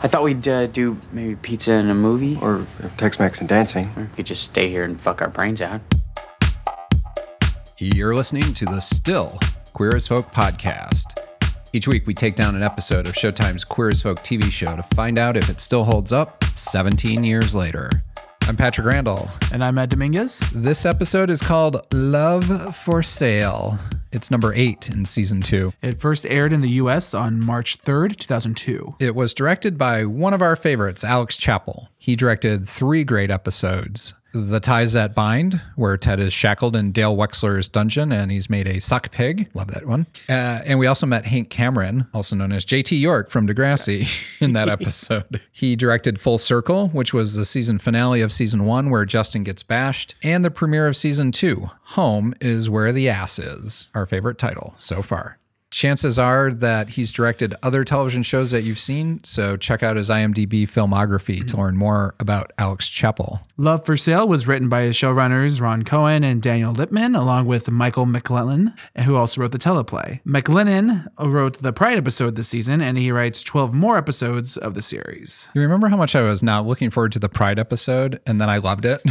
I thought we'd do maybe pizza and a movie. Or Tex-Mex and dancing. Or we could just stay here and fuck our brains out. You're listening to the Still Queer as Folk podcast. Each week we take down an episode of Showtime's Queer as Folk TV show to find out if it still holds up 17 years later. I'm Patrick Randall. And I'm Ed Dominguez. This episode is called Love for Sale. It's number 8 in season 2. It first aired in the U.S. on March 3rd, 2002. It was directed by one of our favorites, Alex Chappell. He directed 3 great episodes. The Ties That Bind, where Ted is shackled in Dale Wexler's dungeon and he's made a sock pig. Love that one. And we also met Hank Cameron, also known as J.T. York from Degrassi, in that episode. He directed Full Circle, which was the season finale of season 1 where Justin gets bashed, and the premiere of season 2, Home is Where the Ass Is, our favorite title so far. Chances are that he's directed other television shows that you've seen, so check out his IMDb filmography to learn more about Alex Chappell. Love for Sale was written by his showrunners Ron Cohen and Daniel Lippman, along with Michael McLennan, who also wrote the teleplay. McLennan wrote the Pride episode this season, and he writes 12 more episodes of the series. You remember how much I was not looking forward to the Pride episode, and then I loved it?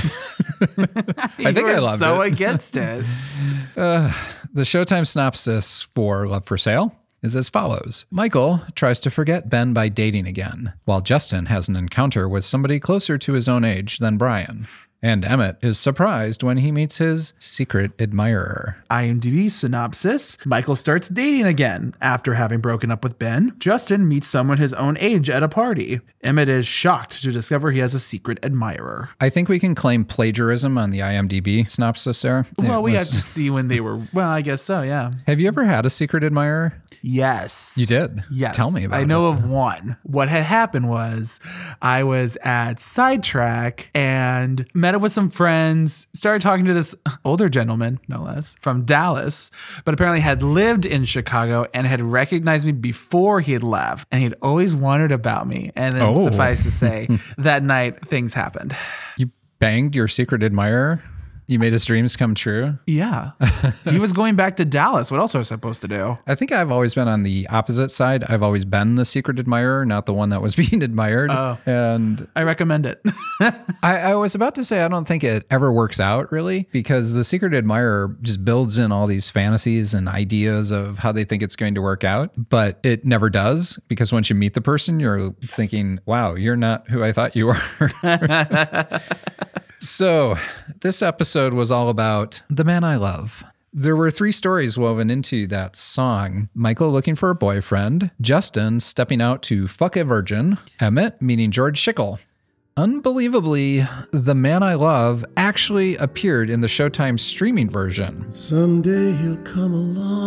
I think I loved it. So against it. The Showtime synopsis for Love for Sale is as follows. Michael tries to forget Ben by dating again, while Justin has an encounter with somebody closer to his own age than Brian. And Emmett is surprised when he meets his secret admirer. IMDb synopsis. Michael starts dating again after having broken up with Ben. Justin meets someone his own age at a party. Emmett is shocked to discover he has a secret admirer. I think we can claim plagiarism on the IMDb synopsis there. Well, we have to see when they were... Well, I guess so, yeah. Have you ever had a secret admirer? Yes. You did? Yes. Tell me about it. I know of one. What had happened was I was at Sidetrack and met up with some friends, started talking to this older gentleman, no less, from Dallas, but apparently had lived in Chicago and had recognized me before he had left. And he'd always wondered about me. And then suffice to say, that night things happened. You banged your secret admirer? You made his dreams come true? Yeah. He was going back to Dallas. What else was I supposed to do? I think I've always been on the opposite side. I've always been the secret admirer, not the one that was being admired. Oh. And I recommend it. I was about to say, I don't think it ever works out really, because the secret admirer just builds in all these fantasies and ideas of how they think it's going to work out, but it never does, because once you meet the person, you're thinking, wow, you're not who I thought you were. So this episode was all about The Man I Love. There were 3 stories woven into that song. Michael looking for a boyfriend, Justin stepping out to fuck a virgin, Emmett meeting George Schickel. Unbelievably, The Man I Love actually appeared in the Showtime streaming version. Someday he'll come along,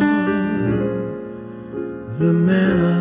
the man I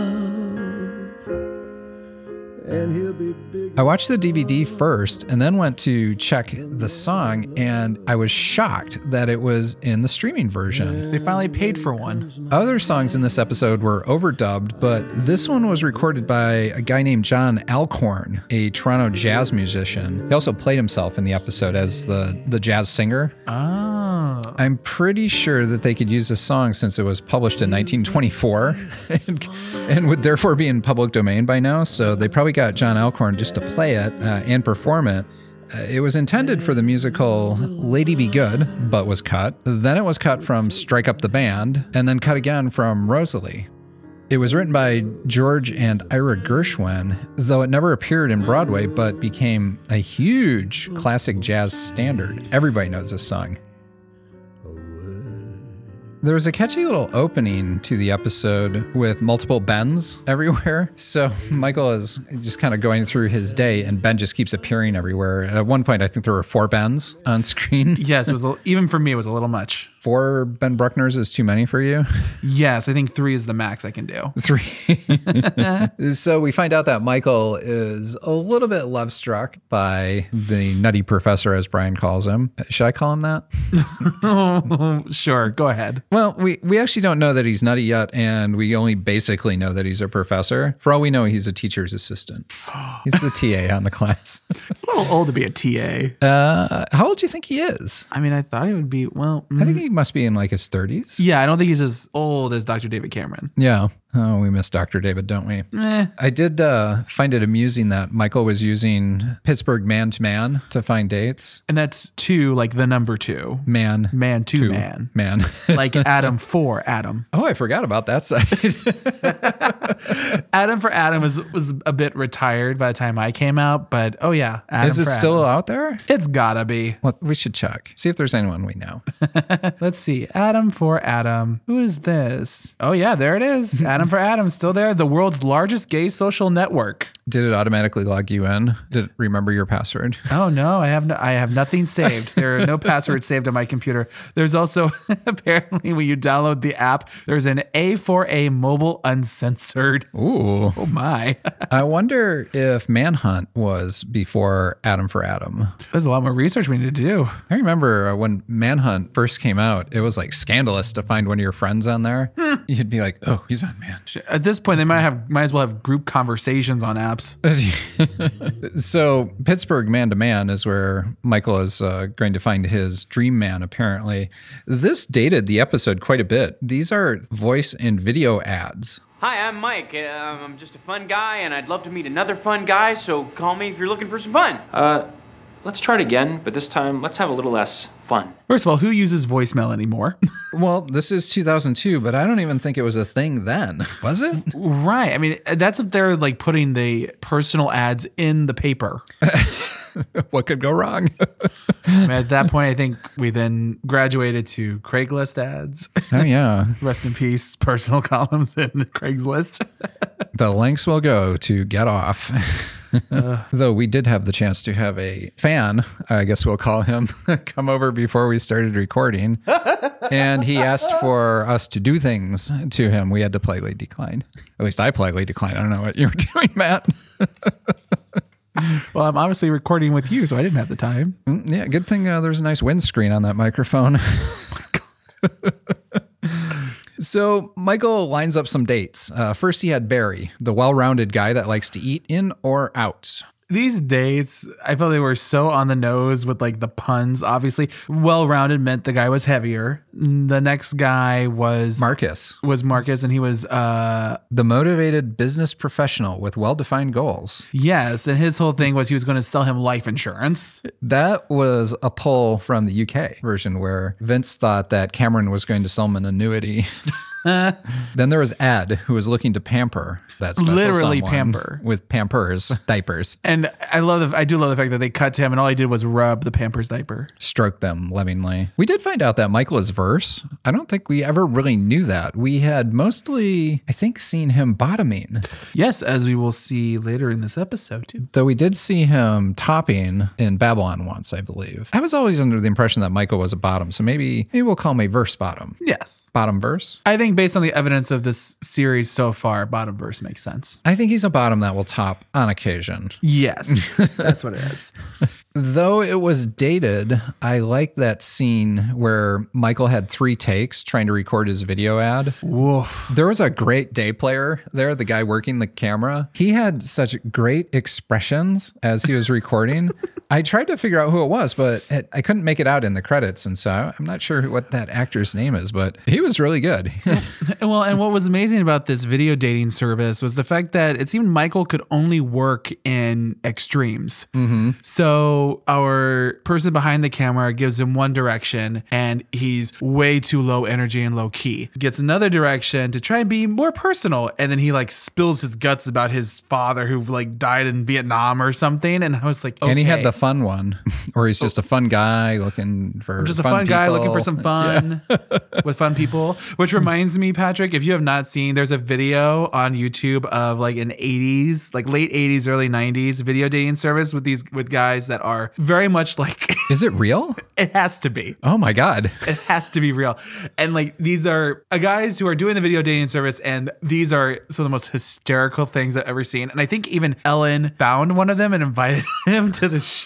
love, and he'll be big. I watched the DVD first and then went to check the song, and I was shocked that it was in the streaming version. They finally paid for one. Other songs in this episode were overdubbed, but this one was recorded by a guy named John Alcorn, a Toronto jazz musician. He also played himself in the episode as the jazz singer. Oh. I'm pretty sure that they could use this song since it was published in 1924 and would therefore be in public domain by now, so they probably got John Alcorn just to play it and perform it. It was intended for the musical Lady Be Good, but was cut. Then it was cut from Strike Up the Band, and then cut again from Rosalie. It was written by George and Ira Gershwin, though it never appeared in Broadway, but became a huge classic jazz standard. Everybody knows this song. There was a catchy little opening to the episode with multiple Bens everywhere. So Michael is just kind of going through his day, and Ben just keeps appearing everywhere. At one point, I think there were 4 Bens on screen. Yes, it was even for me, it was a little much. 4 Ben Bruckners is too many for you? Yes, I think 3 is the max I can do. 3. So we find out that Michael is a little bit love struck by the nutty professor, as Brian calls him. Should I call him that? Sure, go ahead. Well, we actually don't know that he's nutty yet, and we only basically know that he's a professor. For all we know, he's a teacher's assistant. He's the TA on the class. A little old to be a TA. How old do you think he is? I mean, I thought he would be, well... I think he must be in like his 30s. Yeah, I don't think he's as old as Dr. David Cameron. Yeah. Oh, we miss Dr. David, don't we? I did find it amusing that Michael was using Pittsburgh Man to Man to find dates. And that's 2, like the number 2. Man. Man to to man. Man. Like Adam for Adam. Oh, I forgot about that side. Adam for Adam was a bit retired by the time I came out, but oh yeah. Adam Is it for still Adam. out there? It's gotta be. Well, we should check. See if there's anyone we know. Let's see. Adam for Adam. Who is this? Oh yeah, there it is. Adam for Adam, still there. The world's largest gay social network. Did it automatically log you in? Did it remember your password? Oh no, I have nothing saved. There are no passwords saved on my computer. There's also apparently when you download the app, there's an A4A mobile uncensored. Ooh. Oh my. I wonder if Manhunt was before Adam for Adam. There's a lot more research we need to do. I remember when Manhunt first came out, it was like scandalous to find one of your friends on there. You'd be like, oh, he's on Man. At this point, they might as well have group conversations on apps. So Pittsburgh Man to Man is where Michael is going to find his dream man, apparently. This dated the episode quite a bit. These are voice and video ads. Hi, I'm Mike. I'm just a fun guy, and I'd love to meet another fun guy, so call me if you're looking for some fun. Let's try it again, but this time let's have a little less fun. First of all, who uses voicemail anymore? Well, this is 2002, but I don't even think it was a thing then. Was it? Right. I mean, that's up there like putting the personal ads in the paper. What could go wrong? I mean, at that point, I think we then graduated to Craigslist ads. Oh, yeah. Rest in peace, personal columns in Craigslist. The links will go to get off. Though we did have the chance to have a fan, I guess we'll call him, come over before we started recording. And he asked for us to do things to him. We had to politely decline. At least I politely declined. I don't know what you were doing, Matt. Well, I'm obviously recording with you, so I didn't have the time. Yeah, good thing there's a nice windscreen on that microphone. So Michael lines up some dates. First, he had Barry, the well-rounded guy that likes to eat in or out. These dates, I felt they were so on the nose with like the puns. Obviously, well-rounded meant the guy was heavier. The next guy was Marcus, and he was the motivated business professional with well-defined goals. Yes, and his whole thing was he was going to sell him life insurance. That was a pull from the UK version where Vince thought that Cameron was going to sell him an annuity. Then there was Ed, who was looking to pamper that special Literally someone pamper. with Pampers diapers. And I do love the fact that they cut to him and all he did was rub the Pampers diaper. Stroke them lovingly. We did find out that Michael is verse. I don't think we ever really knew that. We had mostly, I think, seen him bottoming. Yes, as we will see later in this episode too. Though we did see him topping in Babylon once, I believe. I was always under the impression that Michael was a bottom, so maybe we'll call him a verse bottom. Yes. Bottom verse? I think based on the evidence of this series so far, bottom verse makes sense. I think he's a bottom that will top on occasion. Yes, that's what it is. Though it was dated, I like that scene where Michael had 3 takes trying to record his video ad. Woof. There was a great day player there, the guy working the camera. He had such great expressions as he was recording. I tried to figure out who it was, but I couldn't make it out in the credits. And so I'm not sure what that actor's name is, but he was really good. Well, and what was amazing about this video dating service was the fact that it seemed Michael could only work in extremes. Mm-hmm. So our person behind the camera gives him one direction and he's way too low energy and low key. Gets another direction to try and be more personal. And then he like spills his guts about his father who like died in Vietnam or something. And I was like, okay. And he had the fun one, or he's just a fun guy looking for just a fun guy looking for some fun with fun people. Which reminds me, Patrick, if you have not seen, there's a video on YouTube of like an 80s, like late 80s, early 90s video dating service with guys that are very much like. Is it real? It has to be. Oh my God. It has to be real. And like these are guys who are doing the video dating service, and these are some of the most hysterical things I've ever seen. And I think even Ellen found one of them and invited him to the show.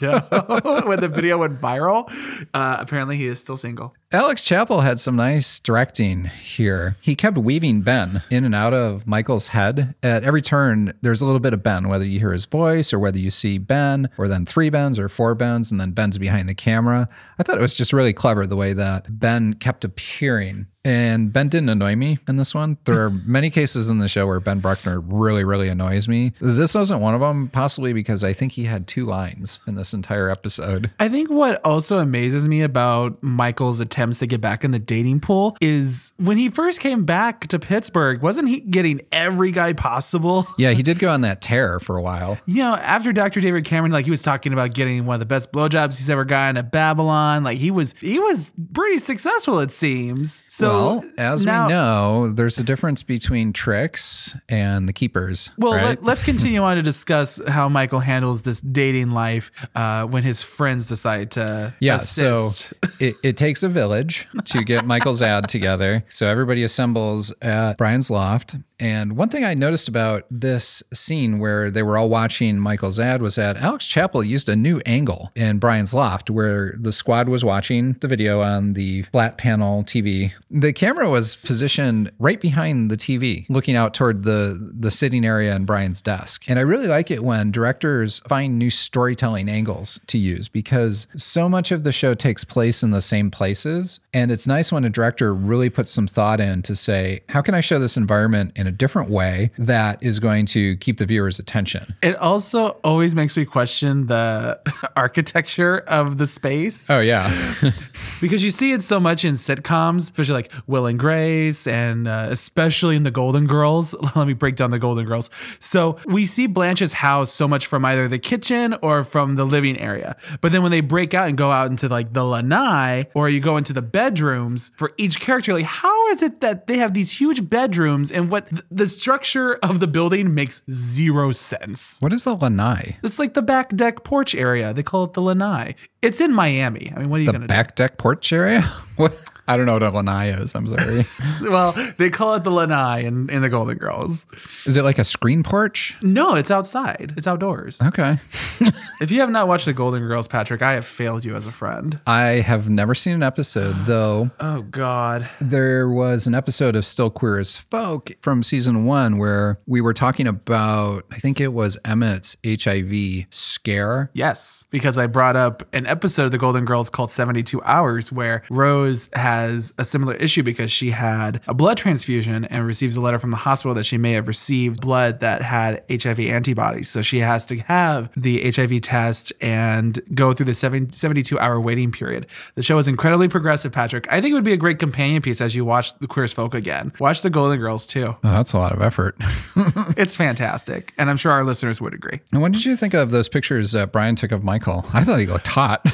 show when the video went viral. Apparently, he is still single. Alex Chappell had some nice directing here. He kept weaving Ben in and out of Michael's head. At every turn, there's a little bit of Ben, whether you hear his voice or whether you see Ben, or then 3 Bens or 4 Bens, and then Ben's behind the camera. I thought it was just really clever the way that Ben kept appearing. And Ben didn't annoy me in this one. There are many cases in the show where Ben Bruckner really, really annoys me. This wasn't one of them, possibly because I think he had 2 lines in this entire episode. I think what also amazes me about Michael's attempts to get back in the dating pool is when he first came back to Pittsburgh, wasn't he getting every guy possible? Yeah, he did go on that tear for a while. You know, after Dr. David Cameron, like he was talking about getting one of the best blowjobs he's ever gotten at Babylon. Like he was pretty successful, it seems. So well, as we know, there's a difference between tricks and the keepers. Well, right? let's continue on to discuss how Michael handles this dating life when his friends decide to assist. So it takes a village to get Michael's ad together. So everybody assembles at Brian's loft. And one thing I noticed about this scene where they were all watching Michael's ad was that Alex Chappell used a new angle in Brian's loft where the squad was watching the video on the flat panel TV. The camera was positioned right behind the TV, looking out toward the sitting area in Brian's desk. And I really like it when directors find new storytelling angles to use because so much of the show takes place in the same places. And it's nice when a director really puts some thought in to say, how can I show this environment in a different way that is going to keep the viewer's attention? It also always makes me question the architecture of the space. Oh, yeah. Because you see it so much in sitcoms, especially like Will and Grace, and especially in the Golden Girls. Let me break down the Golden Girls. So we see Blanche's house so much from either the kitchen or from the living area. But then when they break out and go out into like the lanai, or you go into the bedrooms for each character, like how is it that they have these huge bedrooms and what the structure of the building makes 0 sense? What is a lanai? It's like the back deck porch area. They call it the lanai. It's in Miami. I mean, what are you going to do? The back deck porch area? What? I don't know what a lanai is. I'm sorry. Well, they call it the lanai in the Golden Girls. Is it like a screen porch? No, it's outside. It's outdoors. Okay. If you have not watched the Golden Girls, Patrick, I have failed you as a friend. I have never seen an episode, though. Oh, God. There was an episode of Still Queer as Folk from season 1 where we were talking about, I think it was Emmett's HIV scare. Yes, because I brought up an episode of the Golden Girls called 72 Hours where Rose has a similar issue because she had a blood transfusion and receives a letter from the hospital that she may have received blood that had HIV antibodies. So she has to have the HIV test and go through the 72-hour waiting period. The show is incredibly progressive, Patrick. I think it would be a great companion piece as you watch the Queer as Folk again. Watch the Golden Girls too. Oh, that's a lot of effort. It's fantastic. And I'm sure our listeners would agree. And what did you think of those pictures that Brian took of Michael? I thought he looked hot.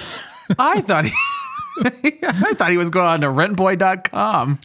I thought he was going on to rentboy.com.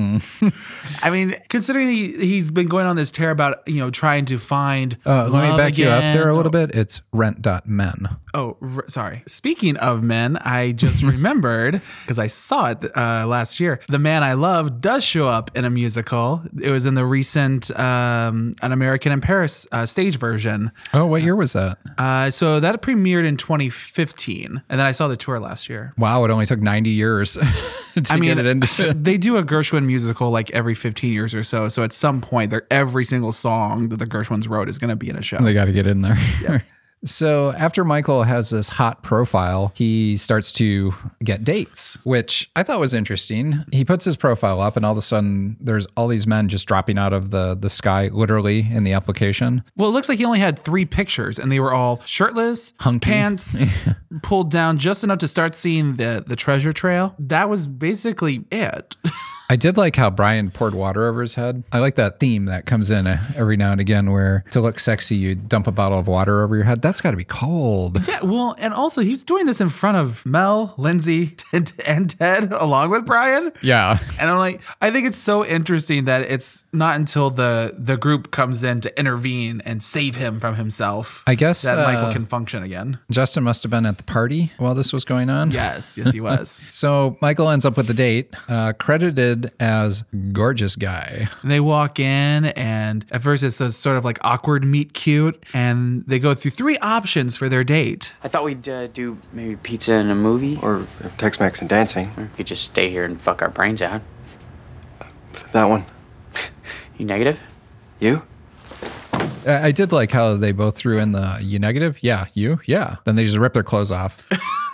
I mean, considering he's been going on this tear about, trying to find let me back again. you up there a little bit. It's rent.men. Oh, sorry. Speaking of men, I just remembered because I saw it last year. The Man I Love does show up in a musical. It was in the recent An American in Paris stage version. Oh, what year was that? So that premiered in 2015. And then I saw the tour last year. Wow, it only took 90 years to get it into. They do a Gershwin musical like every 15 years or so. So at some point, every single song that the Gershwins wrote is going to be in a show. They got to get in there. Yeah. So after Michael has this hot profile, he starts to get dates, which I thought was interesting. He puts his profile up and all of a sudden there's all these men just dropping out of the sky, literally in the application. Well, it looks like he only had 3 pictures and they were all shirtless, hunky pants pulled down just enough to start seeing the treasure trail. That was basically it. I did like how Brian poured water over his head. I like that theme that comes in every now and again where to look sexy, you dump a bottle of water over your head. That's got to be cold. Yeah, well, and also he was doing this in front of Mel, Lindsay, and Ted along with Brian. Yeah. And I'm like, I think it's so interesting that it's not until the group comes in to intervene and save him from himself. I guess that Michael can function again. Justin must have been at the party while this was going on. Yes, he was. So Michael ends up with the date, credited credited as Gorgeous Guy. And they walk in, and at first it's a sort of like awkward meet cute, and they go through 3 options for their date. I thought we'd do maybe pizza and a movie. Or Tex-Mex and dancing. Or we could just stay here and fuck our brains out. That one. You negative? You? I did like how they both threw in the you negative. Yeah, you. Yeah. Then they just rip their clothes off.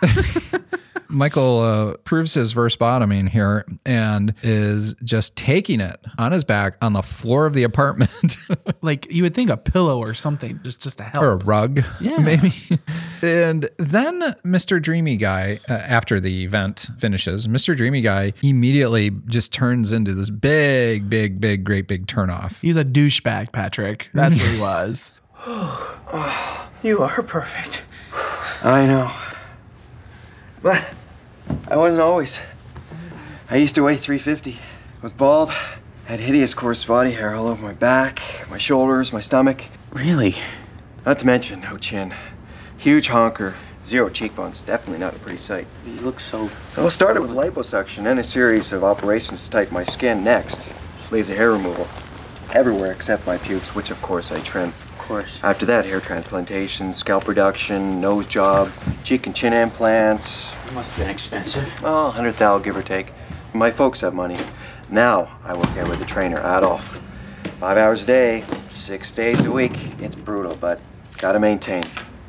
Michael proves his verse bottoming here and is just taking it on his back on the floor of the apartment. Like you would think a pillow or something just to help. Or a rug, Yeah. maybe. And then Mr. Dreamy Guy, after the event finishes, Mr. Dreamy Guy immediately just turns into this great big turnoff. He's a douchebag, Patrick. That's what he was. You are perfect. I know. But I wasn't always. I used to weigh 350. Was bald, had hideous coarse body hair all over my back, my shoulders, my stomach. Really? Not to mention no chin. Huge honker, 0 cheekbones. Definitely not a pretty sight. You look so... Well, it started with liposuction and a series of operations to tighten my skin. Next, laser hair removal. Everywhere except my pubes, which of course I trim. Of course. After that, hair transplantation, scalp reduction, nose job, cheek and chin implants. It must have been expensive. Oh, 100,000 give or take. My folks have money. Now I work there with a trainer, Adolf. 5 hours a day, 6 days a week. It's brutal, but gotta maintain.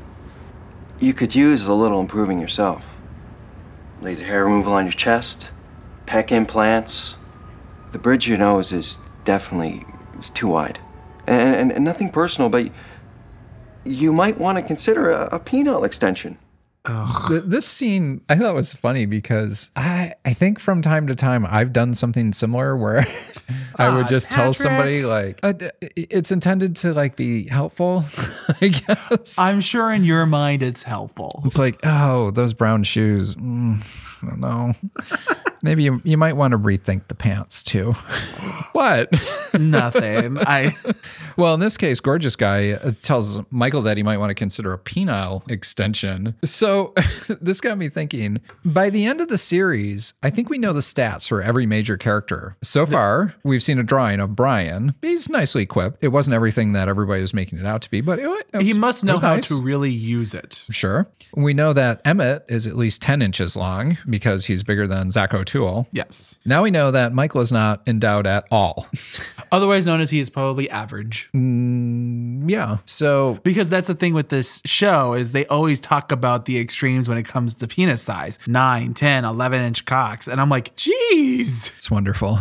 You could use a little improving yourself. Laser hair removal on your chest, pec implants. The bridge of your nose is definitely too wide. And nothing personal, but you might want to consider a penile extension. This scene I thought was funny because I think from time to time I've done something similar where I would just tell somebody like it's intended to like be helpful, I guess. I'm sure in your mind it's helpful. It's like, oh, those brown shoes. I don't know. Maybe you might want to rethink the pants too. What? Nothing. Well, in this case, Gorgeous Guy tells Michael that he might want to consider a penile extension. So this got me thinking, by the end of the series, I think we know the stats for every major character. So far, we've seen a drawing of Brian. He's nicely equipped. It wasn't everything that everybody was making it out to be, but He must know how nice. to really use it. Sure. We know that Emmett is at least 10 inches long because he's bigger than Zach O'Toole. Yes. Now we know that Michael is not endowed at all. Otherwise known as he is probably average. Yeah. So Because that's the thing with this show is they always talk about the extremes when it comes to penis size. 9, 10, 11-inch cocks. And I'm like, geez. it's wonderful.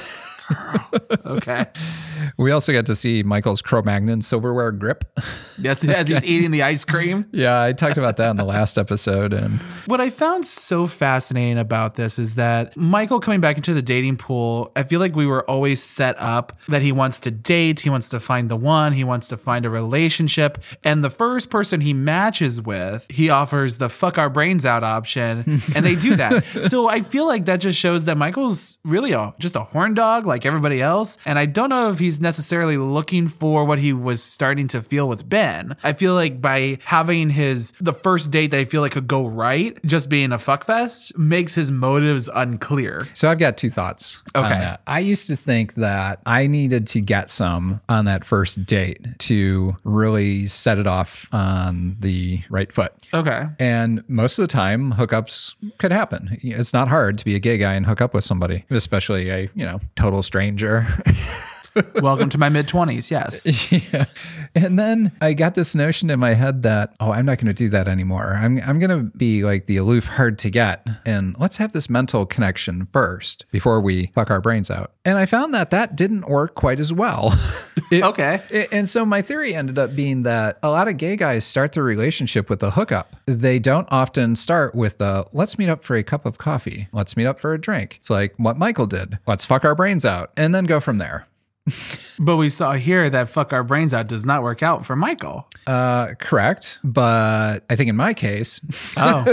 Okay. We also got to see Michael's Cro-Magnon silverware grip. Yes, as he's eating the ice cream. Yeah, I talked about that in the last episode. And What I found so fascinating about this is that Michael coming back into the dating pool, I feel like we were always set up that he wants to date, he wants to find the one, he wants to find a relationship. And the first person he matches with, he offers the fuck our brains out option. And they do that. So I feel like that just shows that Michael's really just a horn dog like everybody else. And I don't know if he's necessarily looking for what he was starting to feel with Ben. I feel like by having the first date that I feel like could go right, just being a fuckfest, makes his motives unclear. so I've got 2 thoughts on Okay. that. I used to think that I needed to get some on that first date to really set it off on the right foot. Okay. And most of the time, hookups could happen. It's not hard to be a gay guy and hook up with somebody, especially a, total stranger. Welcome to my mid-20s. Yes. Yeah. And then I got this notion in my head that, I'm not going to do that anymore. I'm going to be like the aloof hard to get. And let's have this mental connection first before we fuck our brains out. And I found that didn't work quite as well. Okay. And so my theory ended up being that a lot of gay guys start their relationship with a hookup. They don't often start with let's meet up for a cup of coffee. Let's meet up for a drink. It's like what Michael did. Let's fuck our brains out and then go from there. But we saw here that fuck our brains out does not work out for Michael. Correct. But I think in my case, Oh,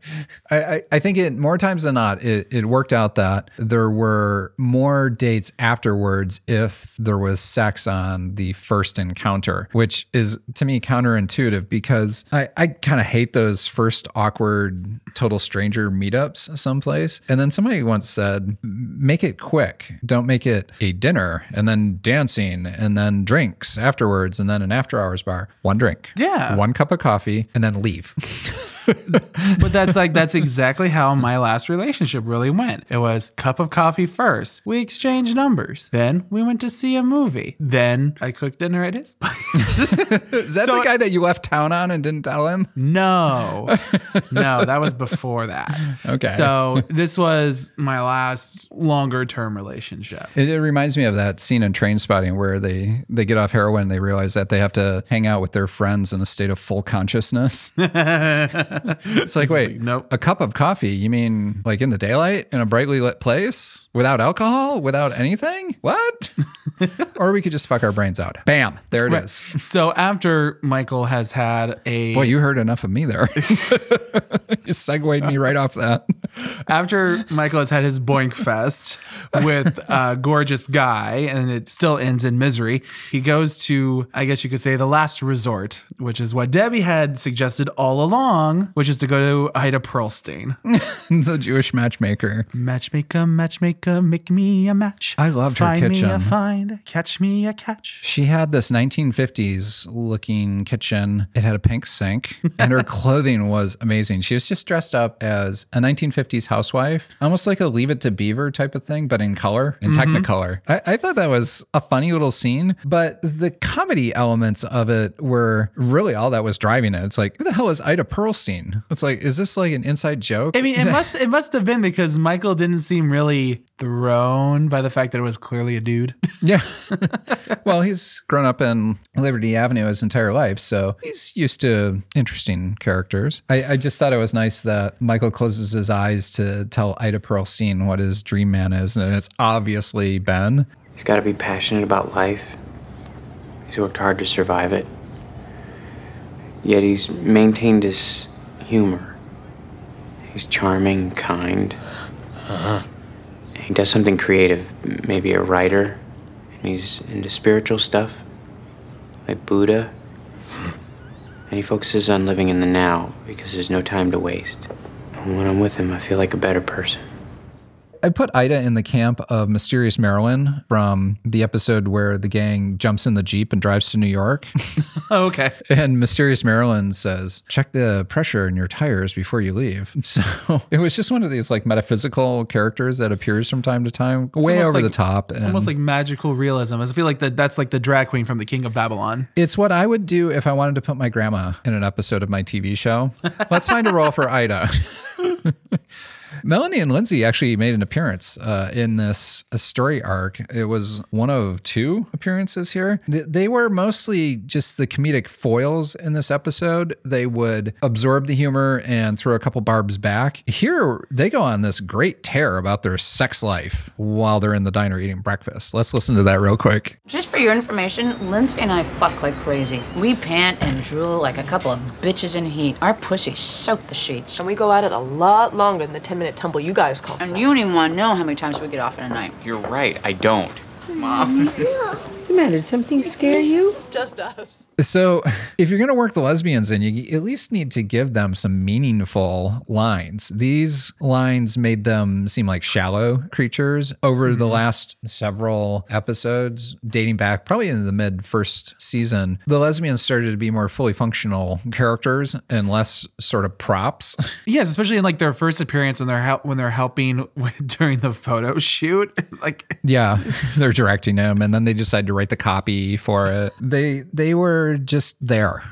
I think it more times than not, it worked out that there were more dates afterwards if there was sex on the first encounter, which is to me counterintuitive because I kind of hate those first awkward total stranger meetups someplace. And then somebody once said, make it quick. Don't make it a dinner and then dancing and then drinks afterwards and then an after hours bar. One drink. Yeah. One cup of coffee and then leave. but that's exactly how my last relationship really went. It was cup of coffee first. We exchanged numbers. Then we went to see a movie. Then I cooked dinner at his place. Is that the guy that you left town on and didn't tell him? No, that was before that. Okay. So this was my last longer term relationship. It reminds me of that scene in Trainspotting where they get off heroin and they realize that they have to hang out with their friends in a state of full consciousness. It's like, wait, nope. A cup of coffee? You mean like in the daylight in a brightly lit place without alcohol, without anything? What? Or we could just fuck our brains out. Bam, there it is. So after Michael has had a... Boy, you heard enough of me there. You segued me right off that. After Michael has had his boink fest with a gorgeous guy, and it still ends in misery, he goes to, I guess you could say, the last resort, which is what Debbie had suggested all along, which is to go to Ida Pearlstein. The Jewish matchmaker. Matchmaker, matchmaker, make me a match. I loved her kitchen. Find me a find, catch me a catch. She had this 1950s looking kitchen. It had a pink sink and her clothing was amazing. She was just dressed up as a 1950s housewife, almost like a Leave It to Beaver type of thing, but in color, in Technicolor. I thought that was a funny little scene, but the comedy elements of it were really all that was driving it. It's like, who the hell is Ida Pearlstein? It's like, is this like an inside joke? I mean, it must have been because Michael didn't seem really thrown by the fact that it was clearly a dude. Yeah. Well, he's grown up in Liberty Avenue his entire life, so he's used to interesting characters. I just thought it was nice that Michael closes his eyes to tell Ida Pearlstein what his dream man is, and it's obviously Ben. He's got to be passionate about life. He's worked hard to survive it. Yet he's maintained his humor. He's charming, kind. He does something creative, maybe a writer. And he's into spiritual stuff, like Buddha. And he focuses on living in the now because there's no time to waste. And when I'm with him, I feel like a better person. I put Ida in the camp of Mysterious Marilyn from the episode where the gang jumps in the Jeep and drives to New York. Oh, okay. And Mysterious Marilyn says, check the pressure in your tires before you leave. So it was just one of these like metaphysical characters that appears from time to time, way over the top. And almost like magical realism. I feel like that's like the drag queen from the King of Babylon. It's what I would do if I wanted to put my grandma in an episode of my TV show. Let's find a role for Ida. Melanie and Lindsay actually made an appearance in this story arc. It was one of two appearances here. They were mostly just the comedic foils in this episode. They would absorb the humor and throw a couple barbs back. Here, they go on this great tear about their sex life while they're in the diner eating breakfast. Let's listen to that real quick. Just for your information, Lindsay and I fuck like crazy. We pant and drool like a couple of bitches in heat. Our pussies soak the sheets. And we go at it a lot longer than the 10-minute tumble you guys call sex. And you don't even want to know how many times we get off in a night. You're right, I don't. Mom. What's the matter? Did something scare you? Just us. So if you're going to work the lesbians in, you at least need to give them some meaningful lines. These lines made them seem like shallow creatures over the last several episodes, dating back probably into the mid-first season. The lesbians started to be more fully functional characters and less sort of props. Yes, especially in like their first appearance when they're helping during the photo shoot. Like, yeah, they're directing him, and then they decide to write the copy for it. They were just there.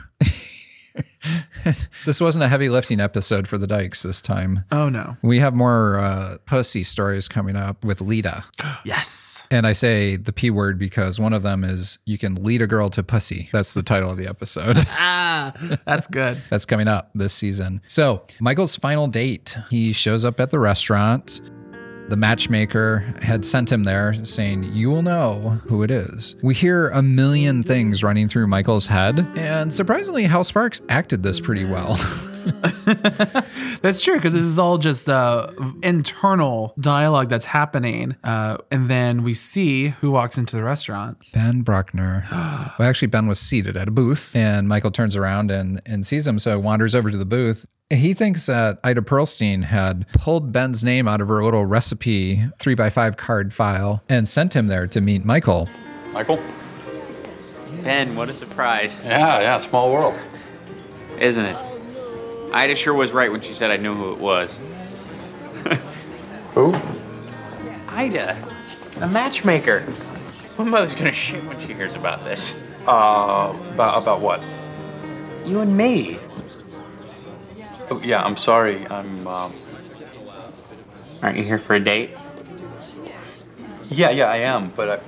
This wasn't a heavy lifting episode for the Dykes this time. Oh, no. We have more pussy stories coming up with Lita. Yes. And I say the P word because one of them is you can lead a girl to pussy. That's the title of the episode. That's good. That's coming up this season. So Michael's final date. He shows up at the restaurant. the matchmaker had sent him there saying, you will know who it is. We hear a million things running through Michael's head, and surprisingly, Hal Sparks acted this pretty well. That's true, because this is all just internal dialogue that's happening. And then we see who walks into the restaurant. Ben Bruckner. Well, actually, Ben was seated at a booth, and Michael turns around and sees him, so wanders over to the booth. He thinks that Ida Pearlstein had pulled Ben's name out of her little recipe 3x5 card file and sent him there to meet Michael. Michael? Ben, what a surprise. Yeah, small world. Isn't it? Ida sure was right when she said I knew who it was. Who? Ida, the matchmaker. My mother's gonna shit when she hears about this. About what? You and me. Oh, yeah, I'm sorry. Aren't you here for a date? Yeah, I am, but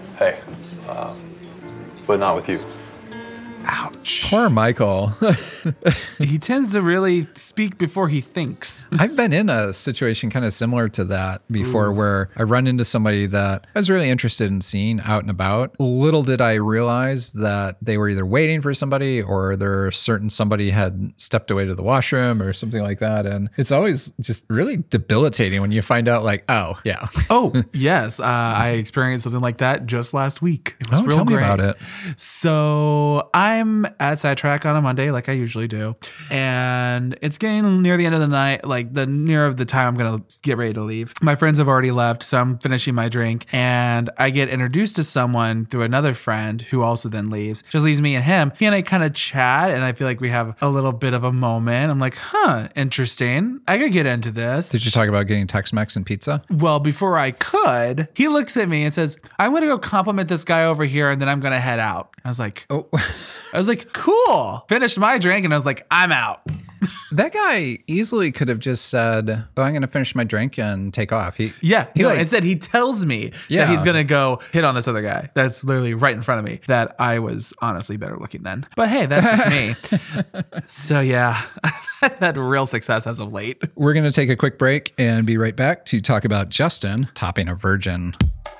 but not with you. Ouch. Poor Michael. He tends to really speak before he thinks. I've been in a situation kind of similar to that before where I run into somebody that I was really interested in seeing out and about. Little did I realize that they were either waiting for somebody or somebody had stepped away to the washroom or something like that. And it's always just really debilitating when you find out like, oh, yeah. Oh, yes. I experienced something like that just last week. It was real tell me great. about it. So I'm at Sidetrack on a Monday, like I usually do. And it's getting near the end of the night, like near the time I'm going to get ready to leave. My friends have already left, so I'm finishing my drink. And I get introduced to someone through another friend who also then leaves. Just leaves me and him. He and I kind of chat, and I feel like we have a little bit of a moment. I'm like, interesting. I could get into this. Did you talk about getting Tex-Mex and pizza? Well, before I could, he looks at me and says, I'm going to go compliment this guy over here, and then I'm going to head out. I was like, cool. Finished my drink, and I was like, I'm out. That guy easily could have just said, oh, I'm going to finish my drink and take off. Instead he tells me that he's going to go hit on this other guy that's literally right in front of me, that I was honestly better looking than. But hey, that's just me. So yeah, I've had real success as of late. We're going to take a quick break and be right back to talk about Justin topping a virgin.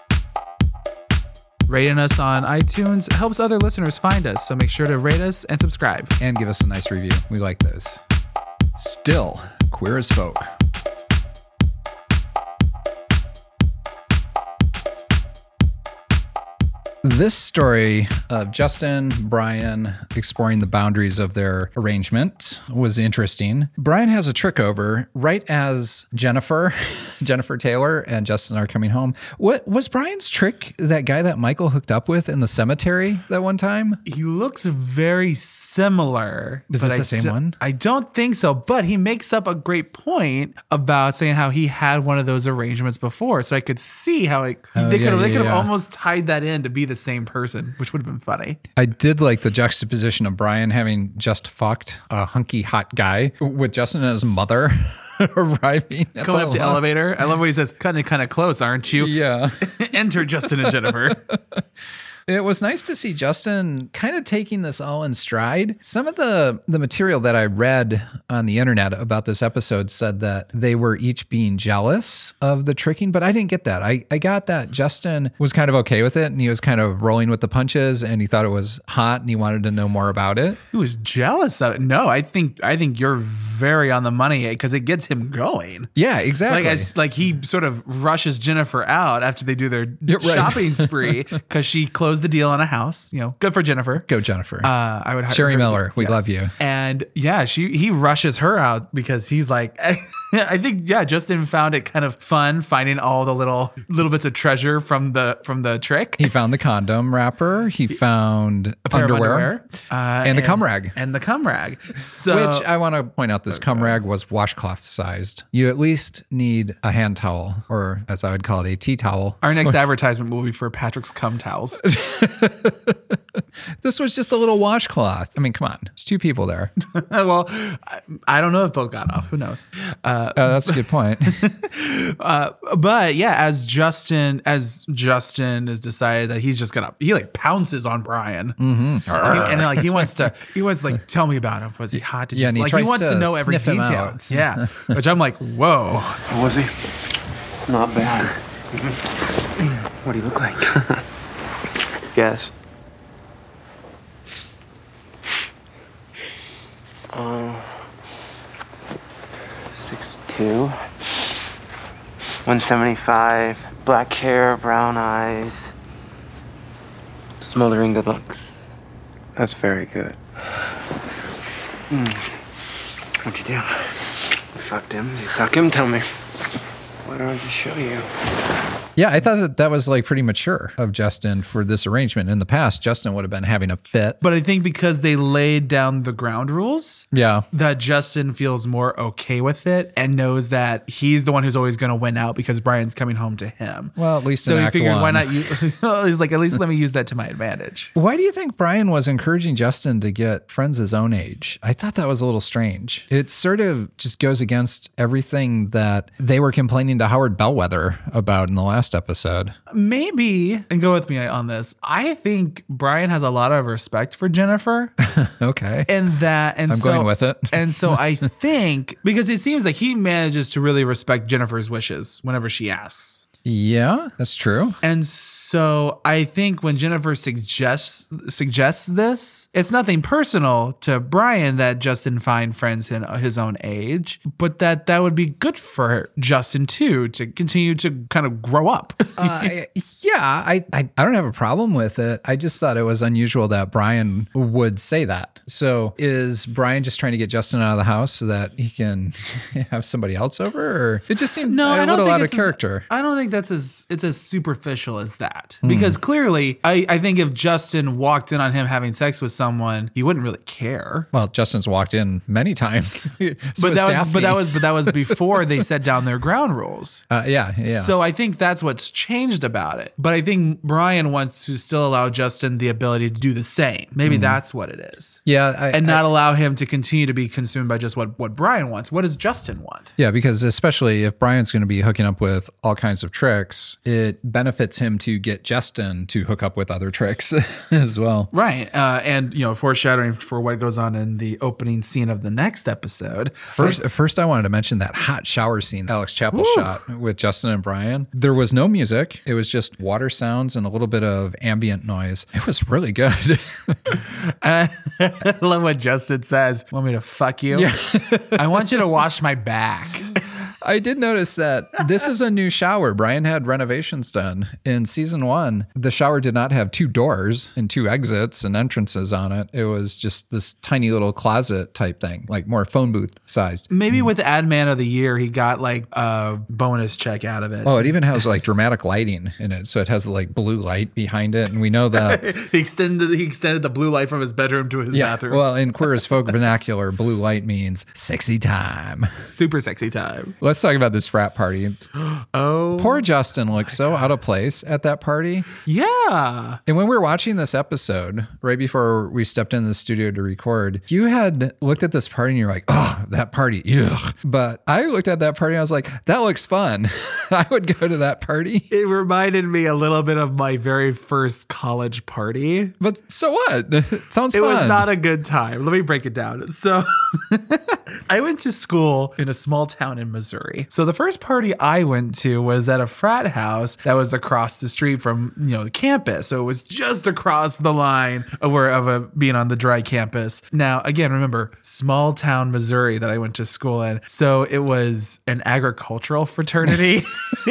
Rating us on iTunes helps other listeners find us, so make sure to rate us and subscribe. And give us a nice review. We like those. Still queer as folk. This story of Justin, Brian exploring the boundaries of their arrangement was interesting. Brian has a trick over right as Jennifer Taylor and Justin are coming home. What was Brian's trick? That guy that Michael hooked up with in the cemetery that one time? He looks very similar. Is it the same one? I don't think so, but he makes up a great point about saying how he had one of those arrangements before. So I could see how they could have almost tied that in to be the same person, which would have been funny. I did like the juxtaposition of Brian having just fucked a hunky hot guy with Justin and his mother arriving at Going up the elevator. I love what he says, cutting it kind of close, aren't you? Yeah. Enter Justin and Jennifer. It was nice to see Justin kind of taking this all in stride. Some of the material that I read on the internet about this episode said that they were each being jealous of the tricking, but I didn't get that. I got that Justin was kind of okay with it, and he was kind of rolling with the punches, and he thought it was hot, and he wanted to know more about it. He was jealous of it. No, I think you're very on the money because it gets him going. Yeah, exactly. Like he sort of rushes Jennifer out after they do their shopping spree because she closed the deal on a house. Good for Jennifer. Go Jennifer. I would Sherry Miller. We love you. And yeah, he rushes her out because he's like, I think Justin found it kind of fun finding all the little bits of treasure from the trick. He found the condom wrapper. He found a pair underwear. Of underwear and the cum rag. And the cum rag. So, which I want to point out, this cum rag was washcloth sized. You at least need a hand towel, or as I would call it, a tea towel. Our next advertisement will be for Patrick's cum towels. This was just a little washcloth. I mean, come on. There's two people there. Well, I don't know if both got off. Who knows? That's a good point. But yeah, as Justin has decided that he's just he pounces on Brian. Mm-hmm. And he wants to tell me about him. Was he hot? And he wants to know every detail. Yeah. Which I'm like, whoa. Was he? Not bad. What do you look like? Guess. 6'2", 175, black hair, brown eyes, smoldering good looks. That's very good. What'd you do? You fucked him? Did you suck him? Tell me. Why don't I just show you? Yeah, I thought that was like pretty mature of Justin for this arrangement. In the past, Justin would have been having a fit. But I think because they laid down the ground rules, Yeah. that Justin feels more okay with it and knows that he's the one who's always going to win out because Brian's coming home to him. Well, at least So in he Act figured, why One. not use, he's like, at least let me use that to my advantage. Why do you think Brian was encouraging Justin to get friends his own age? I thought that was a little strange. It sort of just goes against everything that they were complaining to Howard Bellwether about in the last episode. Maybe, and go with me on this, I think Brian has a lot of respect for Jennifer. Okay. And I'm going with it. And so I think, because it seems like he manages to really respect Jennifer's wishes whenever she asks. Yeah, that's true. And so I think when Jennifer suggests this, it's nothing personal to Brian that Justin find friends in his own age, but that would be good for Justin too, to continue to kind of grow up. I don't have a problem with it. I just thought it was unusual that Brian would say that. So is Brian just trying to get Justin out of the house so that he can have somebody else over? Or it just seemed a little out of character. I don't think it's as superficial as that. Because clearly, I think if Justin walked in on him having sex with someone, he wouldn't really care. Well, Justin's walked in many times. But that was before they set down their ground rules. Yeah. So I think that's what's changed about it. But I think Brian wants to still allow Justin the ability to do the same. Maybe that's what it is. Yeah. And not allow him to continue to be consumed by just what Brian wants. What does Justin want? Yeah, because especially if Brian's going to be hooking up with all kinds of tricks, it benefits him to get Justin to hook up with other tricks as well. Right. And, foreshadowing for what goes on in the opening scene of the next episode. First, I wanted to mention that hot shower scene Alex Chappell shot with Justin and Brian. There was no music. It was just water sounds and a little bit of ambient noise. It was really good. I love what Justin says. Want me to fuck you? Yeah. I want you to wash my back. I did notice that this is a new shower. Brian had renovations done. In season 1, the shower did not have 2 doors and 2 exits and entrances on it. It was just this tiny little closet type thing, like more phone booth sized. Maybe with Ad Man of the Year, he got like a bonus check out of it. Oh, it even has like dramatic lighting in it. So it has like blue light behind it. And we know that he extended the blue light from his bedroom to his bathroom. Well, in Queer as Folk vernacular, blue light means sexy time. Super sexy time. Let's talk about this frat party. Oh. Poor Justin looks so out of place at that party. Yeah. And when we were watching this episode, right before we stepped in the studio to record, you had looked at this party and you're like, oh, that party. Ugh. But I looked at that party and I was like, that looks fun. I would go to that party. It reminded me a little bit of my very first college party. But so what? It sounds fun. It fun. was not a good time. Let me break it down. So I went to school in a small town in Missouri. So the first party I went to was at a frat house that was across the street from, the campus. So it was just across the line of being on the dry campus. Now, again, remember, small town Missouri that I went to school in. So it was an agricultural fraternity.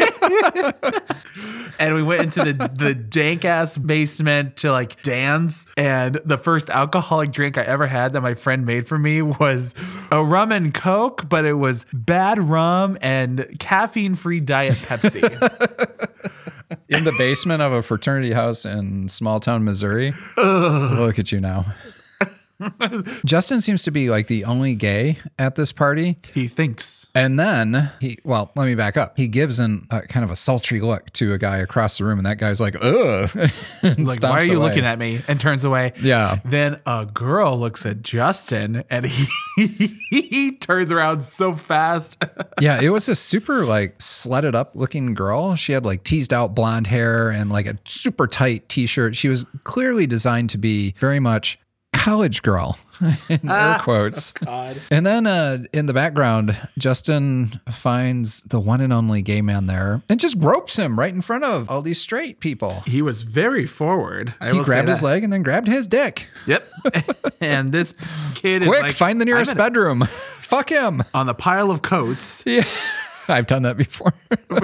And we went into the dank ass basement to like dance. And the first alcoholic drink I ever had that my friend made for me was a rum and Coke, but it was bad rum and caffeine-free Diet Pepsi. In the basement of a fraternity house in small town Missouri. Ugh. Look at you now. Justin seems to be like the only gay at this party. He thinks. And then let me back up. He gives kind of a sultry look to a guy across the room, and that guy's like, ugh. Like, why are you looking at me? And turns away. Yeah. Then a girl looks at Justin and he turns around so fast. Yeah, it was a super like slutted up looking girl. She had like teased out blonde hair and like a super tight t-shirt. She was clearly designed to be very much college girl. in air quotes. God. And then in the background, Justin finds the one and only gay man there and just gropes him right in front of all these straight people. He was very forward. He grabbed his leg and then grabbed his dick. Yep. And this kid is Quick, like, find the nearest bedroom. Fuck him. On the pile of coats. Yeah. I've done that before.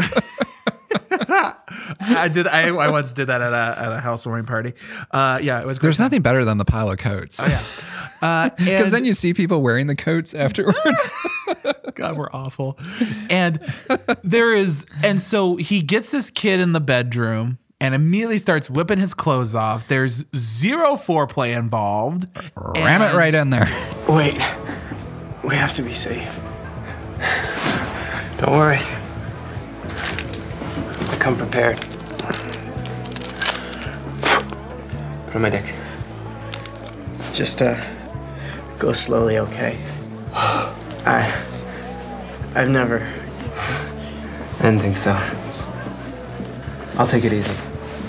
I once did that at a housewarming party. Yeah, it was great. There's nothing better than the pile of coats. Oh, yeah. Because then you see people wearing the coats afterwards. God, we're awful. And so he gets this kid in the bedroom and immediately starts whipping his clothes off. There's zero foreplay involved. Ram it right in there. Wait. We have to be safe. Don't worry. I come prepared. Put on my dick. Just go slowly, okay? I've never. I didn't think so. I'll take it easy.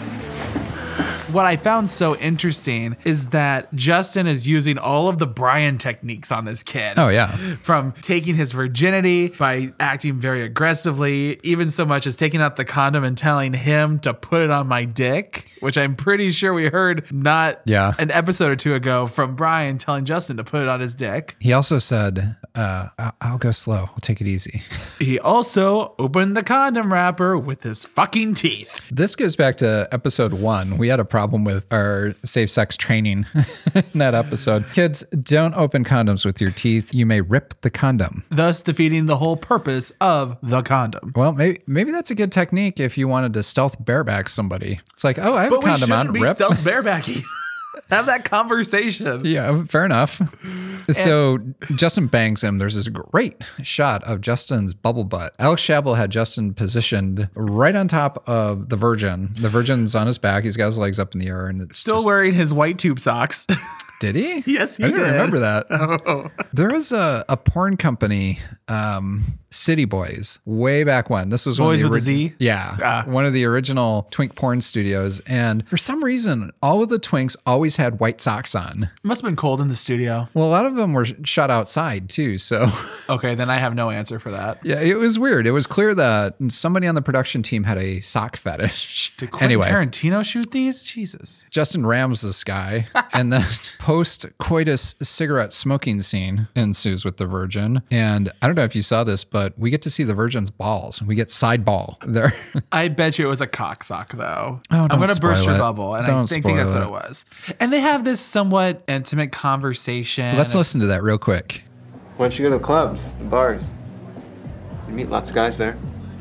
What I found so interesting is that Justin is using all of the Brian techniques on this kid. Oh, yeah. From taking his virginity by acting very aggressively, even so much as taking out the condom and telling him to put it on my dick, which I'm pretty sure we heard not an episode or two ago from Brian telling Justin to put it on his dick. He also said, I'll go slow. I'll take it easy. He also opened the condom wrapper with his fucking teeth. This goes back to episode 1. We had a problem with our safe sex training in that episode. Kids, don't open condoms with your teeth. You may rip the condom, thus defeating the whole purpose of the condom. Well, maybe that's a good technique if you wanted to stealth bareback somebody. It's like, oh, I have a condom on. But we shouldn't be stealth barebacking. Have that conversation. Yeah, fair enough. So Justin bangs him. There's this great shot of Justin's bubble butt. Alex Shabel had Justin positioned right on top of the Virgin. The Virgin's on his back. He's got his legs up in the air. And it's still wearing his white tube socks. Did he? Yes, he did. I didn't remember that. Oh. There was a porn company, City Boys, way back when. This was Boys with a Z? Yeah. One of the original twink porn studios. And for some reason, all of the twinks always had white socks on. It must have been cold in the studio. Well, a lot of them were shot outside too. So okay, then I have no answer for that. Yeah, it was weird. It was clear that somebody on the production team had a sock fetish. Did Quentin Tarantino shoot these? Jesus. Justin rams this guy, and then post-coitus cigarette smoking scene ensues with the Virgin. And I don't know if you saw this, but we get to see the Virgin's balls. We get side ball there. I bet you it was a cock sock, though. Oh, I'm going to burst your bubble, and I think that's what it it was. And they have this somewhat intimate conversation. Let's listen to that real quick. Why don't you go to the clubs, the bars? You meet lots of guys there.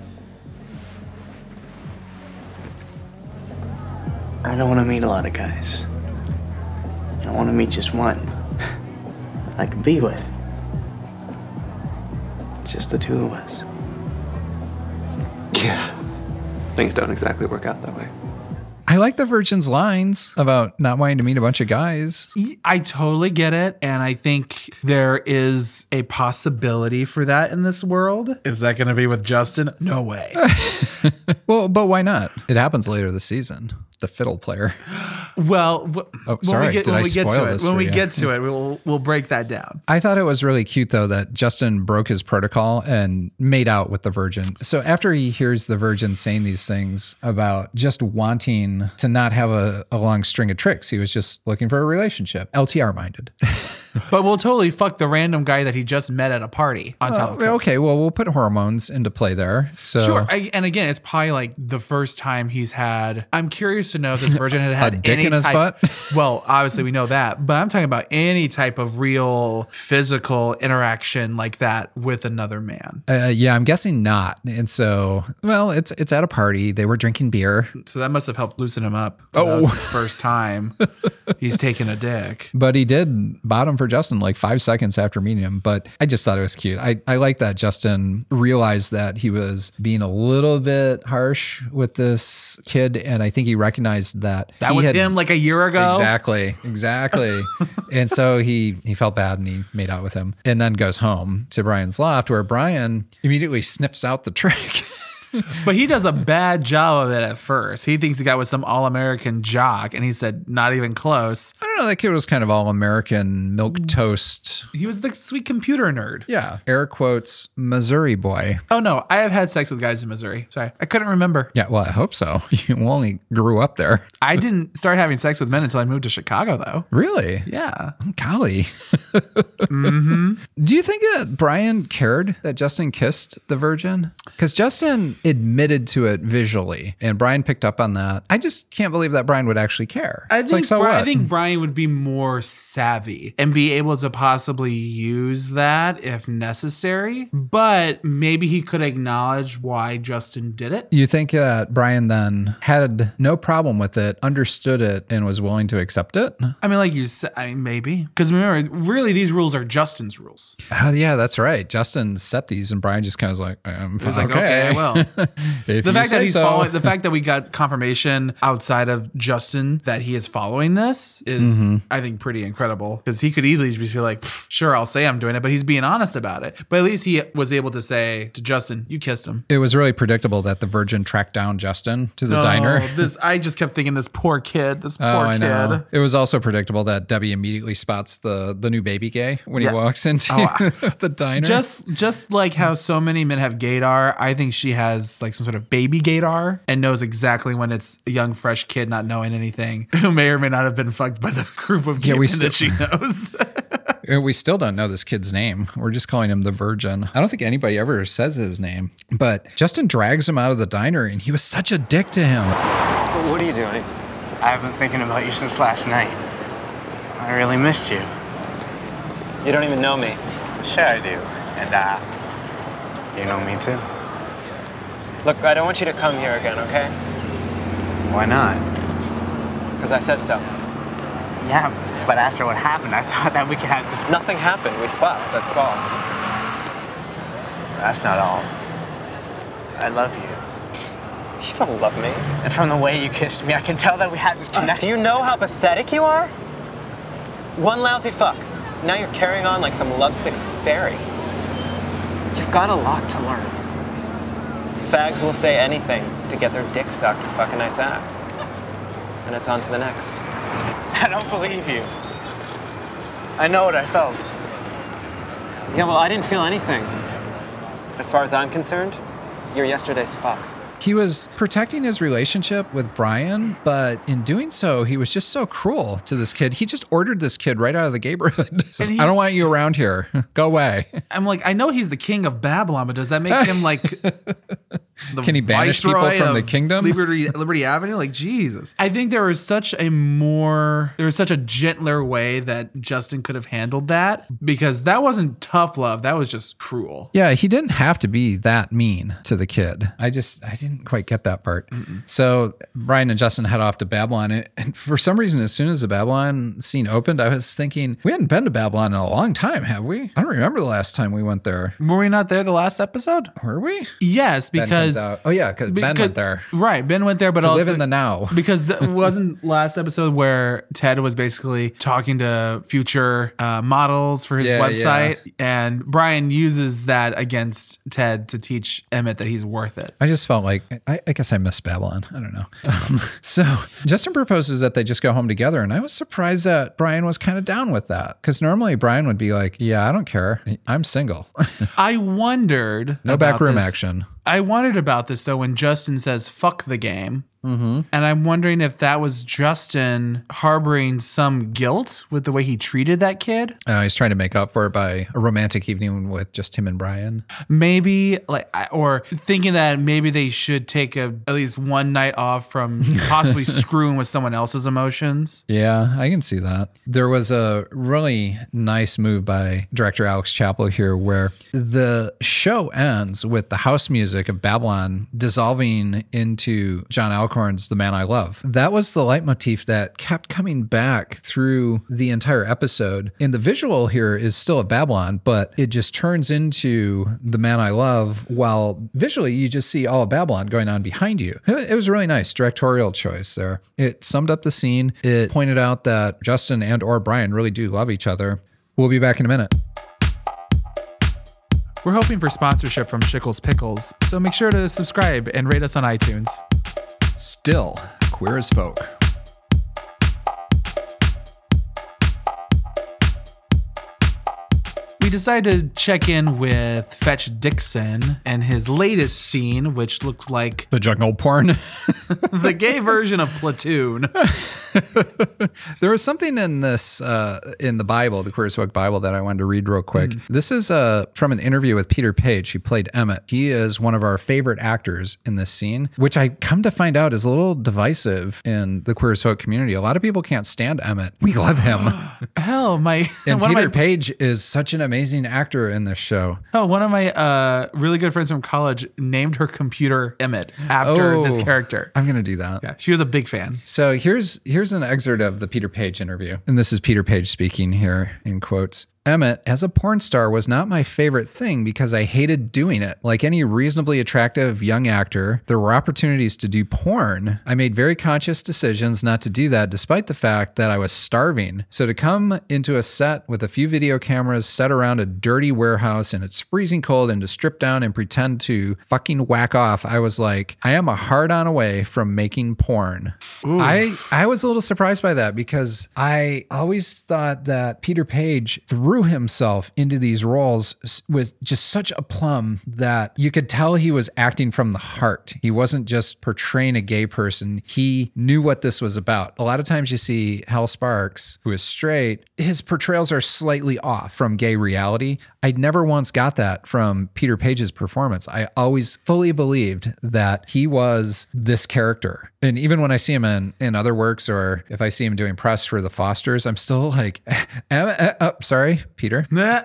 I don't want to meet a lot of guys. I want to meet just one I can be with. Just the two of us. Yeah. Things don't exactly work out that way. I like the Virgin's lines about not wanting to meet a bunch of guys. I totally get it. And I think there is a possibility for that in this world. Is that going to be with Justin? No way. Well, but why not? It happens later this season. The fiddle player. Well, sorry, did I spoil this for you? When we get to it, we'll break that down. I thought it was really cute, though, that Justin broke his protocol and made out with the Virgin. So after he hears the Virgin saying these things about just wanting to not have a long string of tricks, he was just looking for a relationship. LTR minded. But we'll totally fuck the random guy that he just met at a party on top of okay, well, we'll put hormones into play there. So sure. And again, it's probably like the first time he's had. I'm curious to know if this Virgin had a dick any in his type, butt. Well, obviously we know that, but I'm talking about any type of real physical interaction like that with another man. Yeah, I'm guessing not. And so, well, it's at a party. They were drinking beer. So that must have helped loosen him up. That was the first time he's taken a dick. But he did bottom for Justin like 5 seconds after meeting him. But I just thought it was cute. I like that Justin realized that he was being a little bit harsh with this kid. And I think he recognized that was him like a year ago. Exactly. And so he felt bad and he made out with him and then goes home to Brian's loft where Brian immediately sniffs out the trick. But he does a bad job of it at first. He thinks the guy was some all-American jock, and he said, not even close. I don't know. That kid was kind of all American milk toast. He was the sweet computer nerd. Yeah. Air quotes, Missouri boy. Oh, no. I have had sex with guys in Missouri. Sorry. I couldn't remember. Yeah. Well, I hope so. You only grew up there. I didn't start having sex with men until I moved to Chicago, though. Really? Yeah. Golly. Do you think that Brian cared that Justin kissed the virgin? Because Justin admitted to it visually, and Brian picked up on that. I just can't believe that Brian would actually care. I what? think Brian would be more savvy and be able to possibly use that if necessary, but maybe he could acknowledge why Justin did it. You think that Brian then had no problem with it, understood it, and was willing to accept it? I mean, like you said, maybe. Because remember, really, these rules are Justin's rules. Oh, yeah, that's right. Justin set these, and Brian just kind of was like, okay, I will. The fact that we got confirmation outside of Justin that he is following this is, I think, pretty incredible. Because he could easily just be like, sure, I'll say I'm doing it, but he's being honest about it. But at least he was able to say to Justin, you kissed him. It was really predictable that the virgin tracked down Justin to the diner. I just kept thinking, this poor kid. I know. It was also predictable that Debbie immediately spots the new baby gay when he walks into the diner. Just like how so many men have gaydar, I think she has like some sort of baby gaydar and knows exactly when it's a young, fresh kid not knowing anything who may or may not have been fucked by the group of gay men that she knows. We still don't know this kid's name. We're just calling him the Virgin. I don't think anybody ever says his name. But Justin drags him out of the diner, and he was such a dick to him. What are you doing? I've been thinking about you since last night. I really missed you. You don't even know me. Sure I do. And, you know me too. Look, I don't want you to come here again, okay? Why not? Because I said so. Yeah, but after what happened, I thought that we could have this... Nothing happened. We fucked, that's all. That's not all. I love you. You don't love me. And from the way you kissed me, I can tell that we had this connection. Do you know how pathetic you are? One lousy fuck. Now you're carrying on like some lovesick fairy. You've got a lot to learn. Fags will say anything to get their dick sucked or fuck a nice ass. And it's on to the next. I don't believe you. I know what I felt. Yeah, well, I didn't feel anything. As far as I'm concerned, you're yesterday's fuck. He was protecting his relationship with Brian, but in doing so, he was just so cruel to this kid. He just ordered this kid right out of the neighborhood. Says, I don't want you around here. Go away. I'm like, I know he's the king of Babylon, but does that make him like the Can he banish people from the kingdom? Liberty Avenue? Like, Jesus. I think there was such a gentler way that Justin could have handled that, because that wasn't tough love. That was just cruel. Yeah, he didn't have to be that mean to the kid. I didn't quite get that part. So Brian and Justin head off to Babylon. And for some reason, as soon as the Babylon scene opened, I was thinking, we hadn't been to Babylon in a long time, have we? I don't remember the last time we went there. Were we not there the last episode? Were we? Yes, because... because Ben went there. Right, Ben went there, but to also... live in the now. Because it wasn't last episode where Ted was basically talking to future models for his website, and Brian uses that against Ted to teach Emmett that he's worth it. I just felt like, I guess I missed Babylon. I don't know. So Justin proposes that they just go home together. And I was surprised that Brian was kind of down with that. Because normally Brian would be like, yeah, I don't care. I'm single. I wondered. No backroom action. I wondered about this, though, when Justin says, fuck the game. And I'm wondering if that was Justin harboring some guilt with the way he treated that kid. He's trying to make up for it by a romantic evening with just him and Brian. Maybe, or thinking that maybe they should take at least one night off from possibly screwing with someone else's emotions. Yeah, I can see that. There was a really nice move by director Alex Chappell here where the show ends with the house music of Babylon dissolving into John Alcorn's The Man I Love. That was the leitmotif that kept coming back through the entire episode. And the visual here is still at Babylon, but it just turns into The Man I Love, while visually you just see all of Babylon going on behind you. It was a really nice directorial choice there. It summed up the scene. It pointed out that Justin and or Brian really do love each other. We'll be back in a minute. We're hoping for sponsorship from Shickles Pickles, so make sure to subscribe and rate us on iTunes. Still queer as folk. We decided to check in with Fetch Dixon and his latest scene, which looked like the jungle porn. the gay version of Platoon. There was something in this, in the Bible, the Queer as Folk Bible, that I wanted to read real quick. This is from an interview with Peter Page, who played Emmett. He is one of our favorite actors in this scene, which I come to find out is a little divisive in the Queer as Folk community. A lot of people can't stand Emmett. We love him. Hell, and Peter Page is such an amazing actor in this show. Oh, one of my really good friends from college named her computer Emmett after this character. I'm going to do that. Yeah, she was a big fan. So here's an excerpt of the Peter Page interview. And this is Peter Page speaking here in quotes. Emmett, as a porn star, was not my favorite thing because I hated doing it. Like any reasonably attractive young actor, there were opportunities to do porn. I made very conscious decisions not to do that despite the fact that I was starving. So to come into a set with a few video cameras set around a dirty warehouse and it's freezing cold and to strip down and pretend to fucking whack off, I was like, I am a hard-on away from making porn. I was a little surprised by that because I always thought that Peter Page threw himself into these roles with just such a plum that you could tell he was acting from the heart. He wasn't just portraying a gay person. He knew what this was about. A lot of times you see Hal Sparks, who is straight, his portrayals are slightly off from gay reality. I never once got that from Peter Page's performance. I always fully believed that he was this character. And even when I see him in other works, or if I see him doing press for the Fosters, I'm still like, sorry, Peter.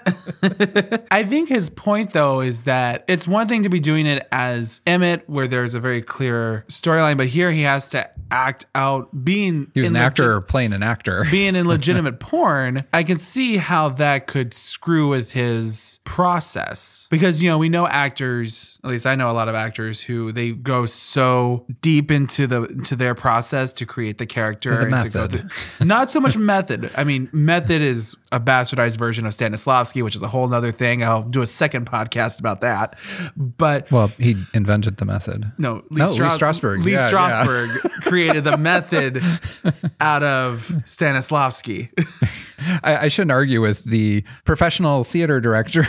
I think his point, though, is that it's one thing to be doing it as Emmett, where there's a very clear storyline, but here he has to act out being... He was an actor playing an actor. Being in legitimate porn, I can see how that could screw with his process. Because, you know, we know actors, at least I know a lot of actors, who they go so deep into their process to create the character. The method. To go not so much method. I mean, method is a bastardized version of Stanislavski, which is a whole nother thing. I'll do a second podcast about that. But well, he invented the method. Lee Strasberg. Lee Strasberg created the method out of Stanislavski. I shouldn't argue with the professional theater director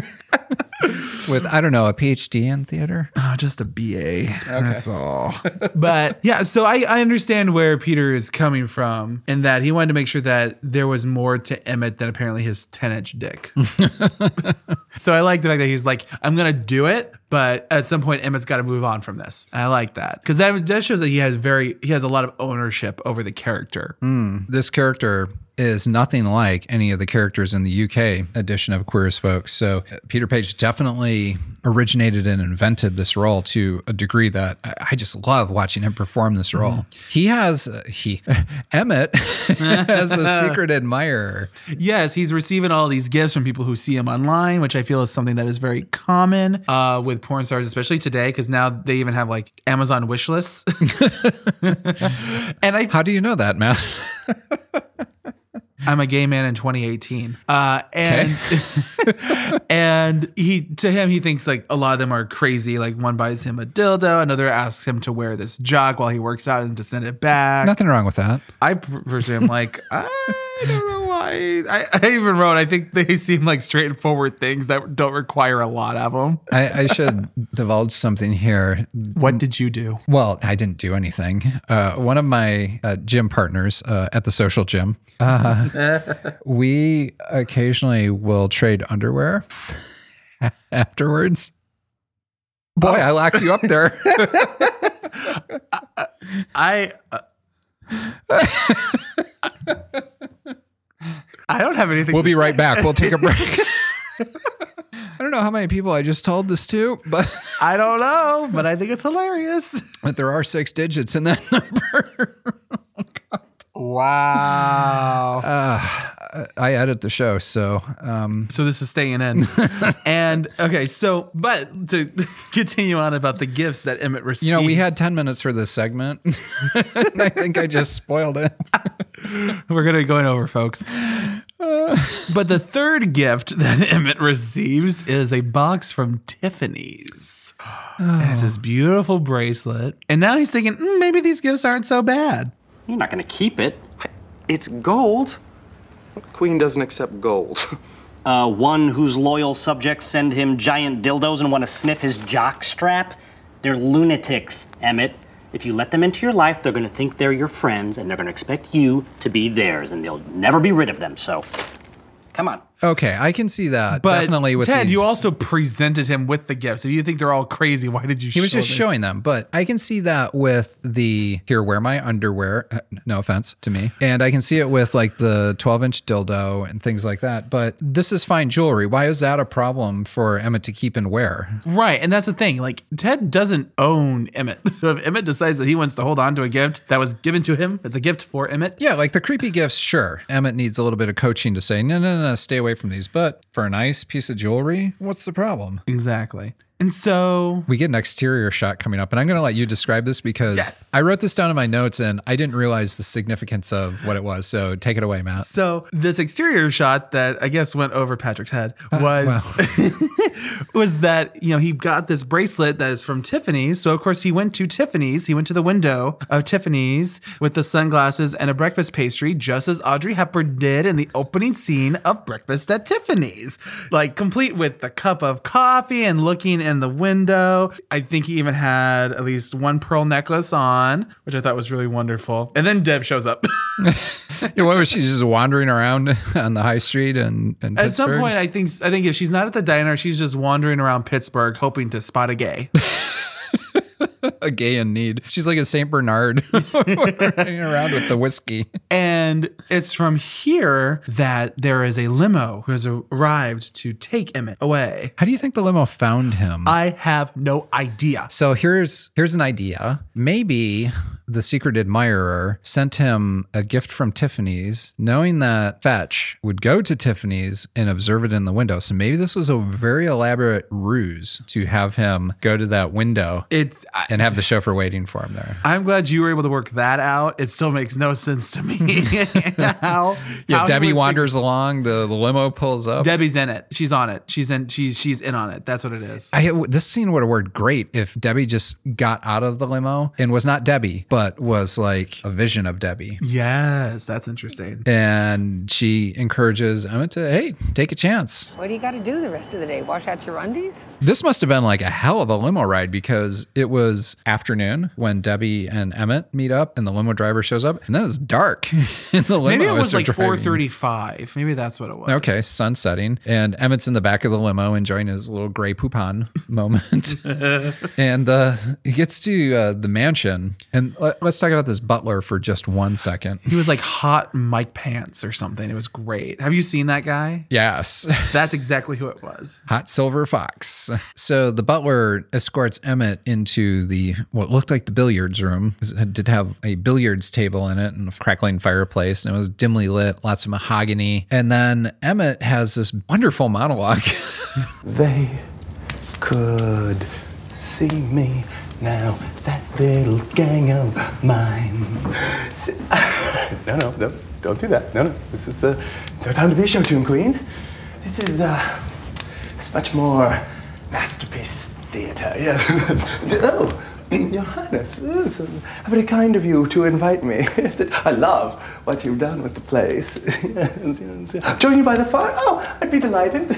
with, I don't know, a PhD in theater. Oh, just a BA. Okay. That's all. But yeah, so I understand where Peter is coming from in that he wanted to make sure that there was more to Emmett than apparently his 10-inch dick. So I like the fact that he's like, I'm going to do it, but at some point Emmett's got to move on from this. I like that because that shows that he has a lot of ownership over the character. This character is nothing like any of the characters in the UK edition of Queer as Folk. So Peter Page definitely originated and invented this role to a degree that I just love watching him perform this role. Emmett has a secret admirer. Yes, he's receiving all these gifts from people who see him online, which I feel is something that is very common with porn stars, especially today, because now they even have like Amazon wish lists. And how do you know that, Matt? I'm a gay man in 2018. And he thinks like a lot of them are crazy. Like one buys him a dildo, another asks him to wear this jog while he works out and to send it back. Nothing wrong with that. I personally am like, I don't know why. I even wrote, I think they seem like straightforward things that don't require a lot of them. I should divulge something here. What did you do? Well, I didn't do anything. One of my gym partners at the social gym, we occasionally will trade underwear afterwards. Boy, I locked you up there. I don't have anything. We'll be right back. We'll take a break. I don't know how many people I just told this to, but I don't know, but I think it's hilarious. But there are 6 digits in that number. Oh, God. Wow. I edit the show, so so this is staying in. And okay, so but to continue on about the gifts that Emmett receives. You know, we had 10 minutes for this segment. I think I just spoiled it. We're gonna be going over, folks. But the third gift that Emmett receives is a box from Tiffany's. And it's this beautiful bracelet. And now he's thinking, maybe these gifts aren't so bad. You're not going to keep it. It's gold. Queen doesn't accept gold. One whose loyal subjects send him giant dildos and want to sniff his jock strap? They're lunatics, Emmett. If you let them into your life, they're going to think they're your friends, and they're going to expect you to be theirs, and they'll never be rid of them, so come on. Okay, I can see that. But definitely with Ted, these, you also presented him with the gifts. If you think they're all crazy, why did you He was show just them? showing them, but I can see that with the, here, wear my underwear. No offense to me. And I can see it with like the 12-inch dildo and things like that. But this is fine jewelry. Why is that a problem for Emmett to keep and wear? Right, and that's the thing. Like, Ted doesn't own Emmett. If Emmett decides that he wants to hold on to a gift that was given to him, it's a gift for Emmett. Yeah, like the creepy gifts, sure. Emmett needs a little bit of coaching to say, no, stay away from these. But for a nice piece of jewelry, what's the problem? Exactly. And so we get an exterior shot coming up, and I'm going to let you describe this because I wrote this down in my notes and I didn't realize the significance of what it was. So take it away, Matt. So this exterior shot that I guess went over Patrick's head was was that, you know, he got this bracelet that is from Tiffany's. So of course he went to Tiffany's. He went to the window of Tiffany's with the sunglasses and a breakfast pastry, just as Audrey Hepburn did in the opening scene of Breakfast at Tiffany's, like complete with the cup of coffee and looking in the window. I think he even had at least one pearl necklace on, which I thought was really wonderful. And then Deb shows up. Yeah, what was she just wandering around on the high street and At some point, I think if she's not at the diner, she's just wandering around Pittsburgh hoping to spot a gay. A gay in need. She's like a St. Bernard running around with the whiskey. And it's from here that there is a limo who has arrived to take Emmett away. How do you think the limo found him? I have no idea. So here's an idea. Maybe the secret admirer sent him a gift from Tiffany's, knowing that Fetch would go to Tiffany's and observe it in the window. So maybe this was a very elaborate ruse to have him go to that window and have the chauffeur waiting for him there. I'm glad you were able to work that out. It still makes no sense to me. how Debbie wanders along, the limo pulls up. Debbie's in it. She's on it. She's in on it. That's what it is. This scene would have worked great if Debbie just got out of the limo and was not Debbie, but was like a vision of Debbie. Yes, that's interesting. And she encourages Emmett to, hey, take a chance. What do you got to do the rest of the day? Wash out your undies? This must have been like a hell of a limo ride because it was afternoon when Debbie and Emmett meet up and the limo driver shows up, and then it's dark in the limo. Maybe it was as they're like driving. 4:35. Maybe that's what it was. Okay, sun setting, and Emmett's in the back of the limo enjoying his little gray poupon moment. And he gets to the mansion, and let's talk about this butler for just 1 second. He was like hot Mike Pants or something. It was great. Have you seen that guy? Yes. That's exactly who it was. Hot Silver Fox. So the butler escorts Emmett into what looked like the billiards room. It did have a billiards table in it and a crackling fireplace, and it was dimly lit, lots of mahogany. And then Emmett has this wonderful monologue. They could see me now, that little gang of mine. No, don't do that. No, this is no time to be a show tune queen. This is it's much more masterpiece theater. Yes. Oh, Your Highness, how very kind of you to invite me. I love what you've done with the place. Join you by the fire? Oh, I'd be delighted.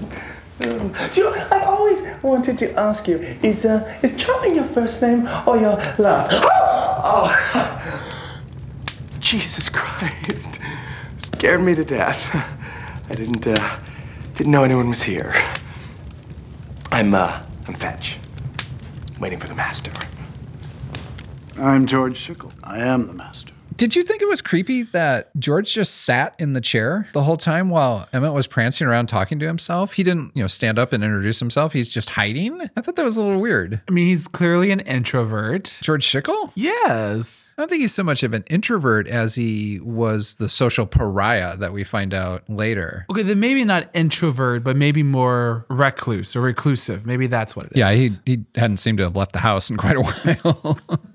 I always wanted to ask you, is Charming your first name or your last? Oh, Jesus Christ. Scared me to death. I didn't know anyone was here. I'm Fetch. Waiting for the master. I'm George Schickel. I am the master. Did you think it was creepy that George just sat in the chair the whole time while Emmett was prancing around talking to himself? He didn't, stand up and introduce himself. He's just hiding. I thought that was a little weird. I mean, he's clearly an introvert. George Schickel? Yes. I don't think he's so much of an introvert as he was the social pariah that we find out later. Okay, then maybe not introvert, but maybe more recluse or reclusive. Maybe that's what it is. Yeah, he hadn't seemed to have left the house in quite a while.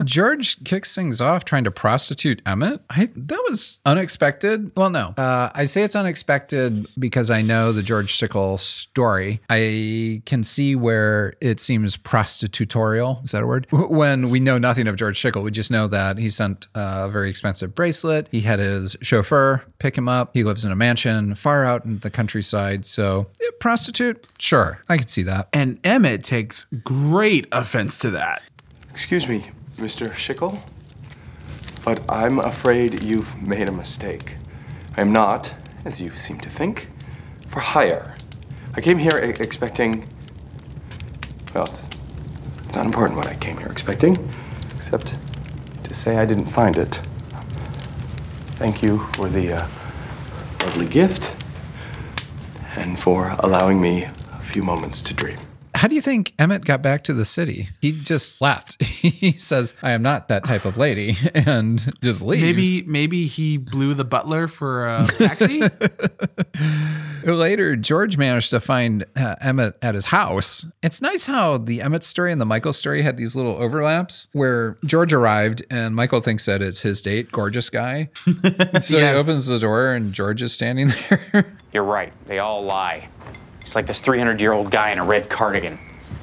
George kicks things off trying to prostitute Emmett. That was unexpected. Well, no. I say it's unexpected because I know the George Stickle story. I can see where it seems prostitutorial. Is that a word? When we know nothing of George Stickle, we just know that he sent a very expensive bracelet. He had his chauffeur pick him up. He lives in a mansion far out in the countryside. So, yeah, prostitute? Sure. I can see that. And Emmett takes great offense to that. Excuse me, Mr. Schickel, but I'm afraid you've made a mistake. I am not, as you seem to think, for hire. I came here expecting... Well, it's not important what I came here expecting, except to say I didn't find it. Thank you for the lovely gift and for allowing me a few moments to dream. How do you think Emmett got back to the city? He just left. He says, I am not that type of lady, and just leaves. Maybe he blew the butler for a taxi? Later, George managed to find Emmett at his house. It's nice how the Emmett story and the Michael story had these little overlaps where George arrived and Michael thinks that it's his date, gorgeous guy. So he opens the door and George is standing there. You're right. They all lie. It's like this 300-year-old guy in a red cardigan.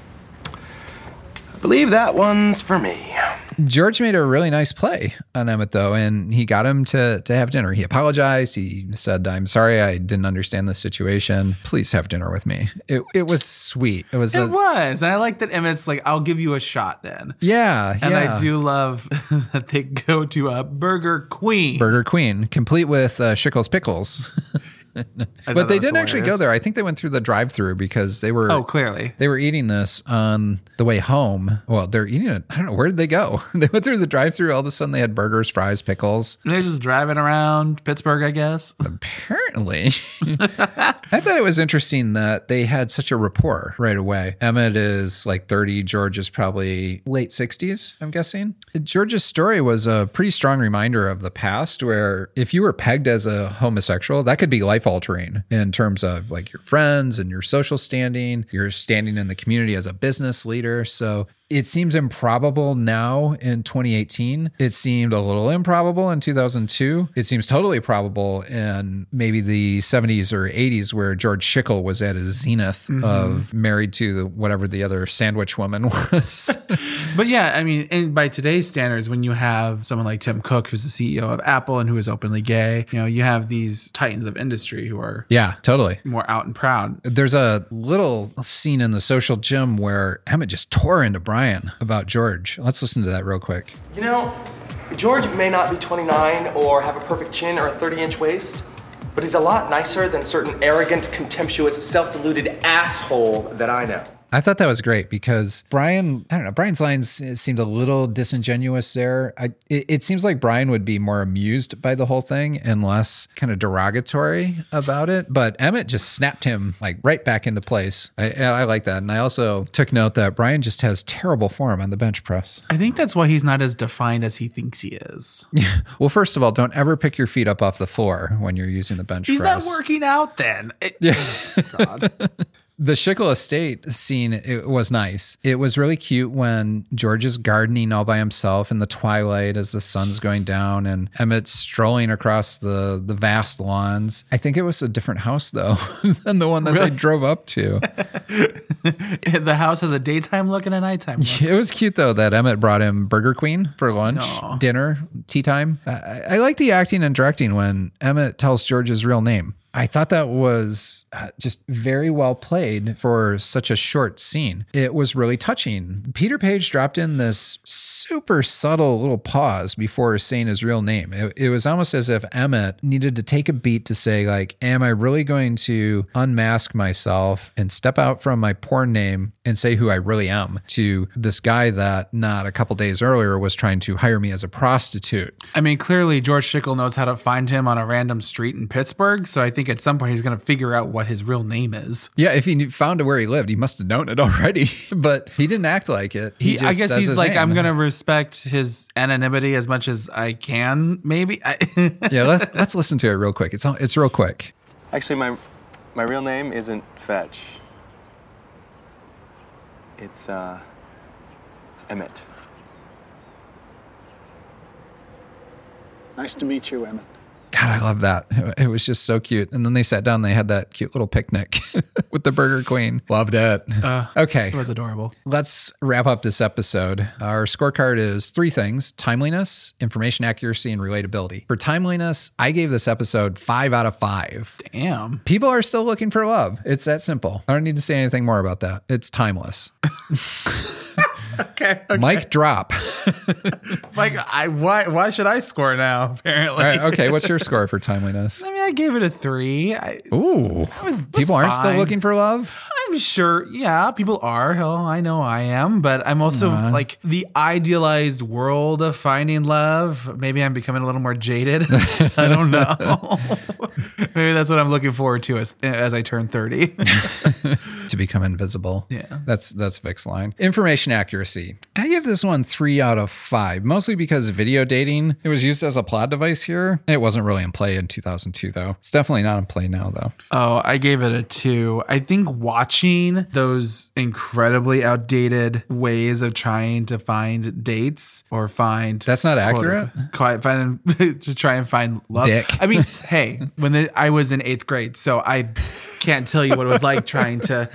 I believe that one's for me. George made a really nice play on Emmett, though, and he got him to have dinner. He apologized. He said, I'm sorry, I didn't understand the situation. Please have dinner with me. It was sweet. It was. And I like that Emmett's like, I'll give you a shot then. Yeah. And I do love that they go to a Burger Queen. Burger Queen, complete with Schickel's pickles. But they didn't actually go there. I think they went through the drive-thru because they were... Oh, clearly. They were eating this on the way home. Well, they're eating it. I don't know. Where did they go? They went through the drive-thru. All of a sudden, they had burgers, fries, pickles. They're just driving around Pittsburgh, I guess. Apparently. I thought it was interesting that they had such a rapport right away. Emmett is like 30. George is probably late 60s, I'm guessing. George's story was a pretty strong reminder of the past where if you were pegged as a homosexual, that could be life altering in terms of like your friends and your social standing, your standing in the community as a business leader. So it seems improbable now in 2018. It seemed a little improbable in 2002. It seems totally probable in maybe the 70s or 80s where George Schickel was at his zenith of married to whatever the other sandwich woman was. But yeah, I mean, and by today's standards, when you have someone like Tim Cook, who's the CEO of Apple and who is openly gay, you know, you have these titans of industry who are totally more out and proud. There's a little scene in The Social Gym where Emmett just tore into Brian about George. Let's listen to that real quick. You know, George may not be 29 or have a perfect chin or a 30-inch waist, but he's a lot nicer than certain arrogant, contemptuous, self-deluded assholes that I know. I thought that was great because Brian, I don't know, Brian's lines seemed a little disingenuous there. It seems like Brian would be more amused by the whole thing and less kind of derogatory about it. But Emmett just snapped him like right back into place. I like that. And I also took note that Brian just has terrible form on the bench press. I think that's why he's not as defined as he thinks he is. Well, first of all, don't ever pick your feet up off the floor when you're using the bench press. He's not working out then. God. The Schickel estate scene, it was nice. It was really cute when George is gardening all by himself in the twilight as the sun's going down and Emmett's strolling across the vast lawns. I think it was a different house, though, than the one that they drove up to. The house has a daytime look and a nighttime look. It was cute, though, that Emmett brought him Burger Queen for lunch, dinner, tea time. I like the acting and directing when Emmett tells George's real name. I thought that was just very well played for such a short scene. It was really touching. Peter Page dropped in this super subtle little pause before saying his real name. It was almost as if Emmett needed to take a beat to say, like, am I really going to unmask myself and step out from my porn name and say who I really am to this guy that not a couple days earlier was trying to hire me as a prostitute? I mean, clearly George Schickel knows how to find him on a random street in Pittsburgh, so I think at some point he's going to figure out what his real name is. Yeah, if he found where he lived, he must have known it already, but he didn't act like it. I guess he's like, I'm going to respect his anonymity as much as I can, maybe. Yeah, let's listen to it real quick. It's real quick. Actually, my real name isn't Fetch. It's Emmett. Nice to meet you, Emmett. God, I love that. It was just so cute. And then they sat down, they had that cute little picnic with the Burger Queen. Loved it. Okay. It was adorable. Let's wrap up this episode. Our scorecard is 3 things: timeliness, information accuracy, and relatability. For timeliness, I gave this episode 5 out of 5. Damn. People are still looking for love. It's that simple. I don't need to say anything more about that. It's timeless. Okay. Mic drop. Like, why should I score now, apparently? All right, okay, what's your score for timeliness? I mean, I gave it a 3. Ooh. People aren't still looking for love? I'm sure, yeah, people are. Hell, I know I am, but I'm also like the idealized world of finding love. Maybe I'm becoming a little more jaded. I don't know. Maybe that's what I'm looking forward to as I turn 30. To become invisible. Yeah. That's Vic's line. Information accuracy. I give this one 3 out of 5, mostly because video dating, it was used as a plot device here. It wasn't really in play in 2002, though. It's definitely not in play now, though. Oh, I gave it a 2. I think watching those incredibly outdated ways of trying to find dates or find... That's not accurate? Just try and find love. Dick. I mean, hey, I was in 8th grade, so I can't tell you what it was like trying to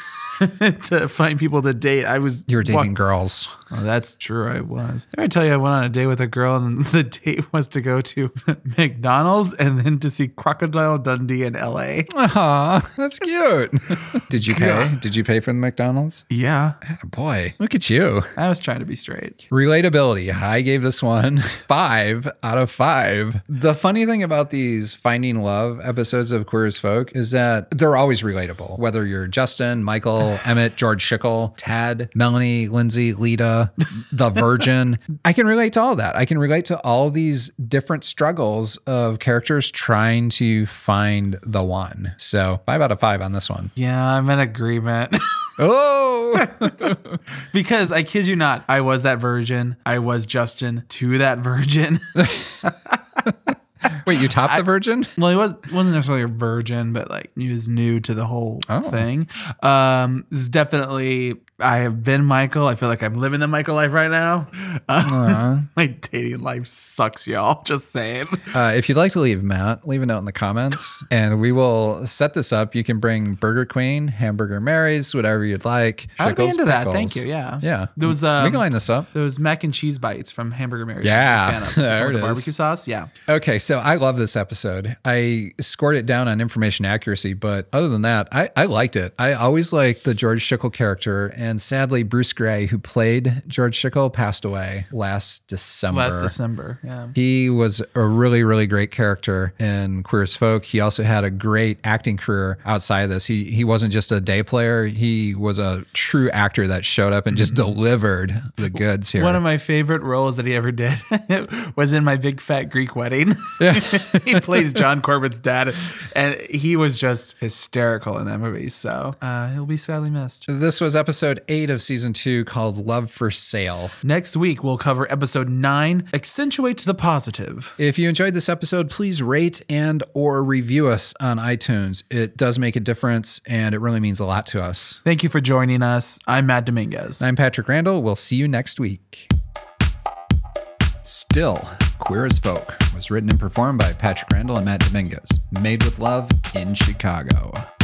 find people to date. You were dating girls. Oh, that's true. I was. Did I tell you I went on a date with a girl and the date was to go to McDonald's and then to see Crocodile Dundee in LA? Aw, that's cute. Did you pay? Yeah. Did you pay for the McDonald's? Yeah. Boy, look at you. I was trying to be straight. Relatability. I gave this one 5 out of 5. The funny thing about these Finding Love episodes of Queer as Folk is that they're always relatable. Whether you're Justin, Michael, Emmett, George Schickel, Tad, Melanie, Lindsay, Lita, the Virgin. I can relate to all that. I can relate to all these different struggles of characters trying to find the one. So 5 out of 5 on this one. Yeah, I'm in agreement. Oh, because I kid you not, I was that virgin. I was Justin to that virgin. Wait, you topped the Virgin? Well, he wasn't necessarily a virgin, but like he was new to the whole thing. This is definitely, I have been Michael. I feel like I'm living the Michael life right now. My dating life sucks, y'all. Just saying. If you'd like to leave Matt, leave a note in the comments and we will set this up. You can bring Burger Queen, Hamburger Mary's, whatever you'd like. I'd be into that. Pickles. Thank you. Yeah. Yeah. There was, we can line this up. Those mac and cheese bites from Hamburger Mary's. Yeah. There it is. Barbecue sauce. Yeah. Okay. So I love this episode. I scored it down on information accuracy, but other than that, I liked it. I always liked the George Schickel character, and sadly, Bruce Gray, who played George Schickel, passed away last December. Yeah. He was a really, really great character in Queer as Folk. He also had a great acting career outside of this. He wasn't just a day player. He was a true actor that showed up and just delivered the goods here. One of my favorite roles that he ever did was in My Big Fat Greek Wedding. Yeah. He plays John Corbett's dad, and he was just hysterical in that movie. So he'll be sadly missed. This was episode 8 of season 2 called Love for Sale. Next week, we'll cover episode 9, Accentuate the Positive. If you enjoyed this episode, please rate and or review us on iTunes. It does make a difference, and it really means a lot to us. Thank you for joining us. I'm Matt Dominguez. I'm Patrick Randall. We'll see you next week. Still, Queer as Folk was written and performed by Patrick Randall and Matt Dominguez. Made with love in Chicago.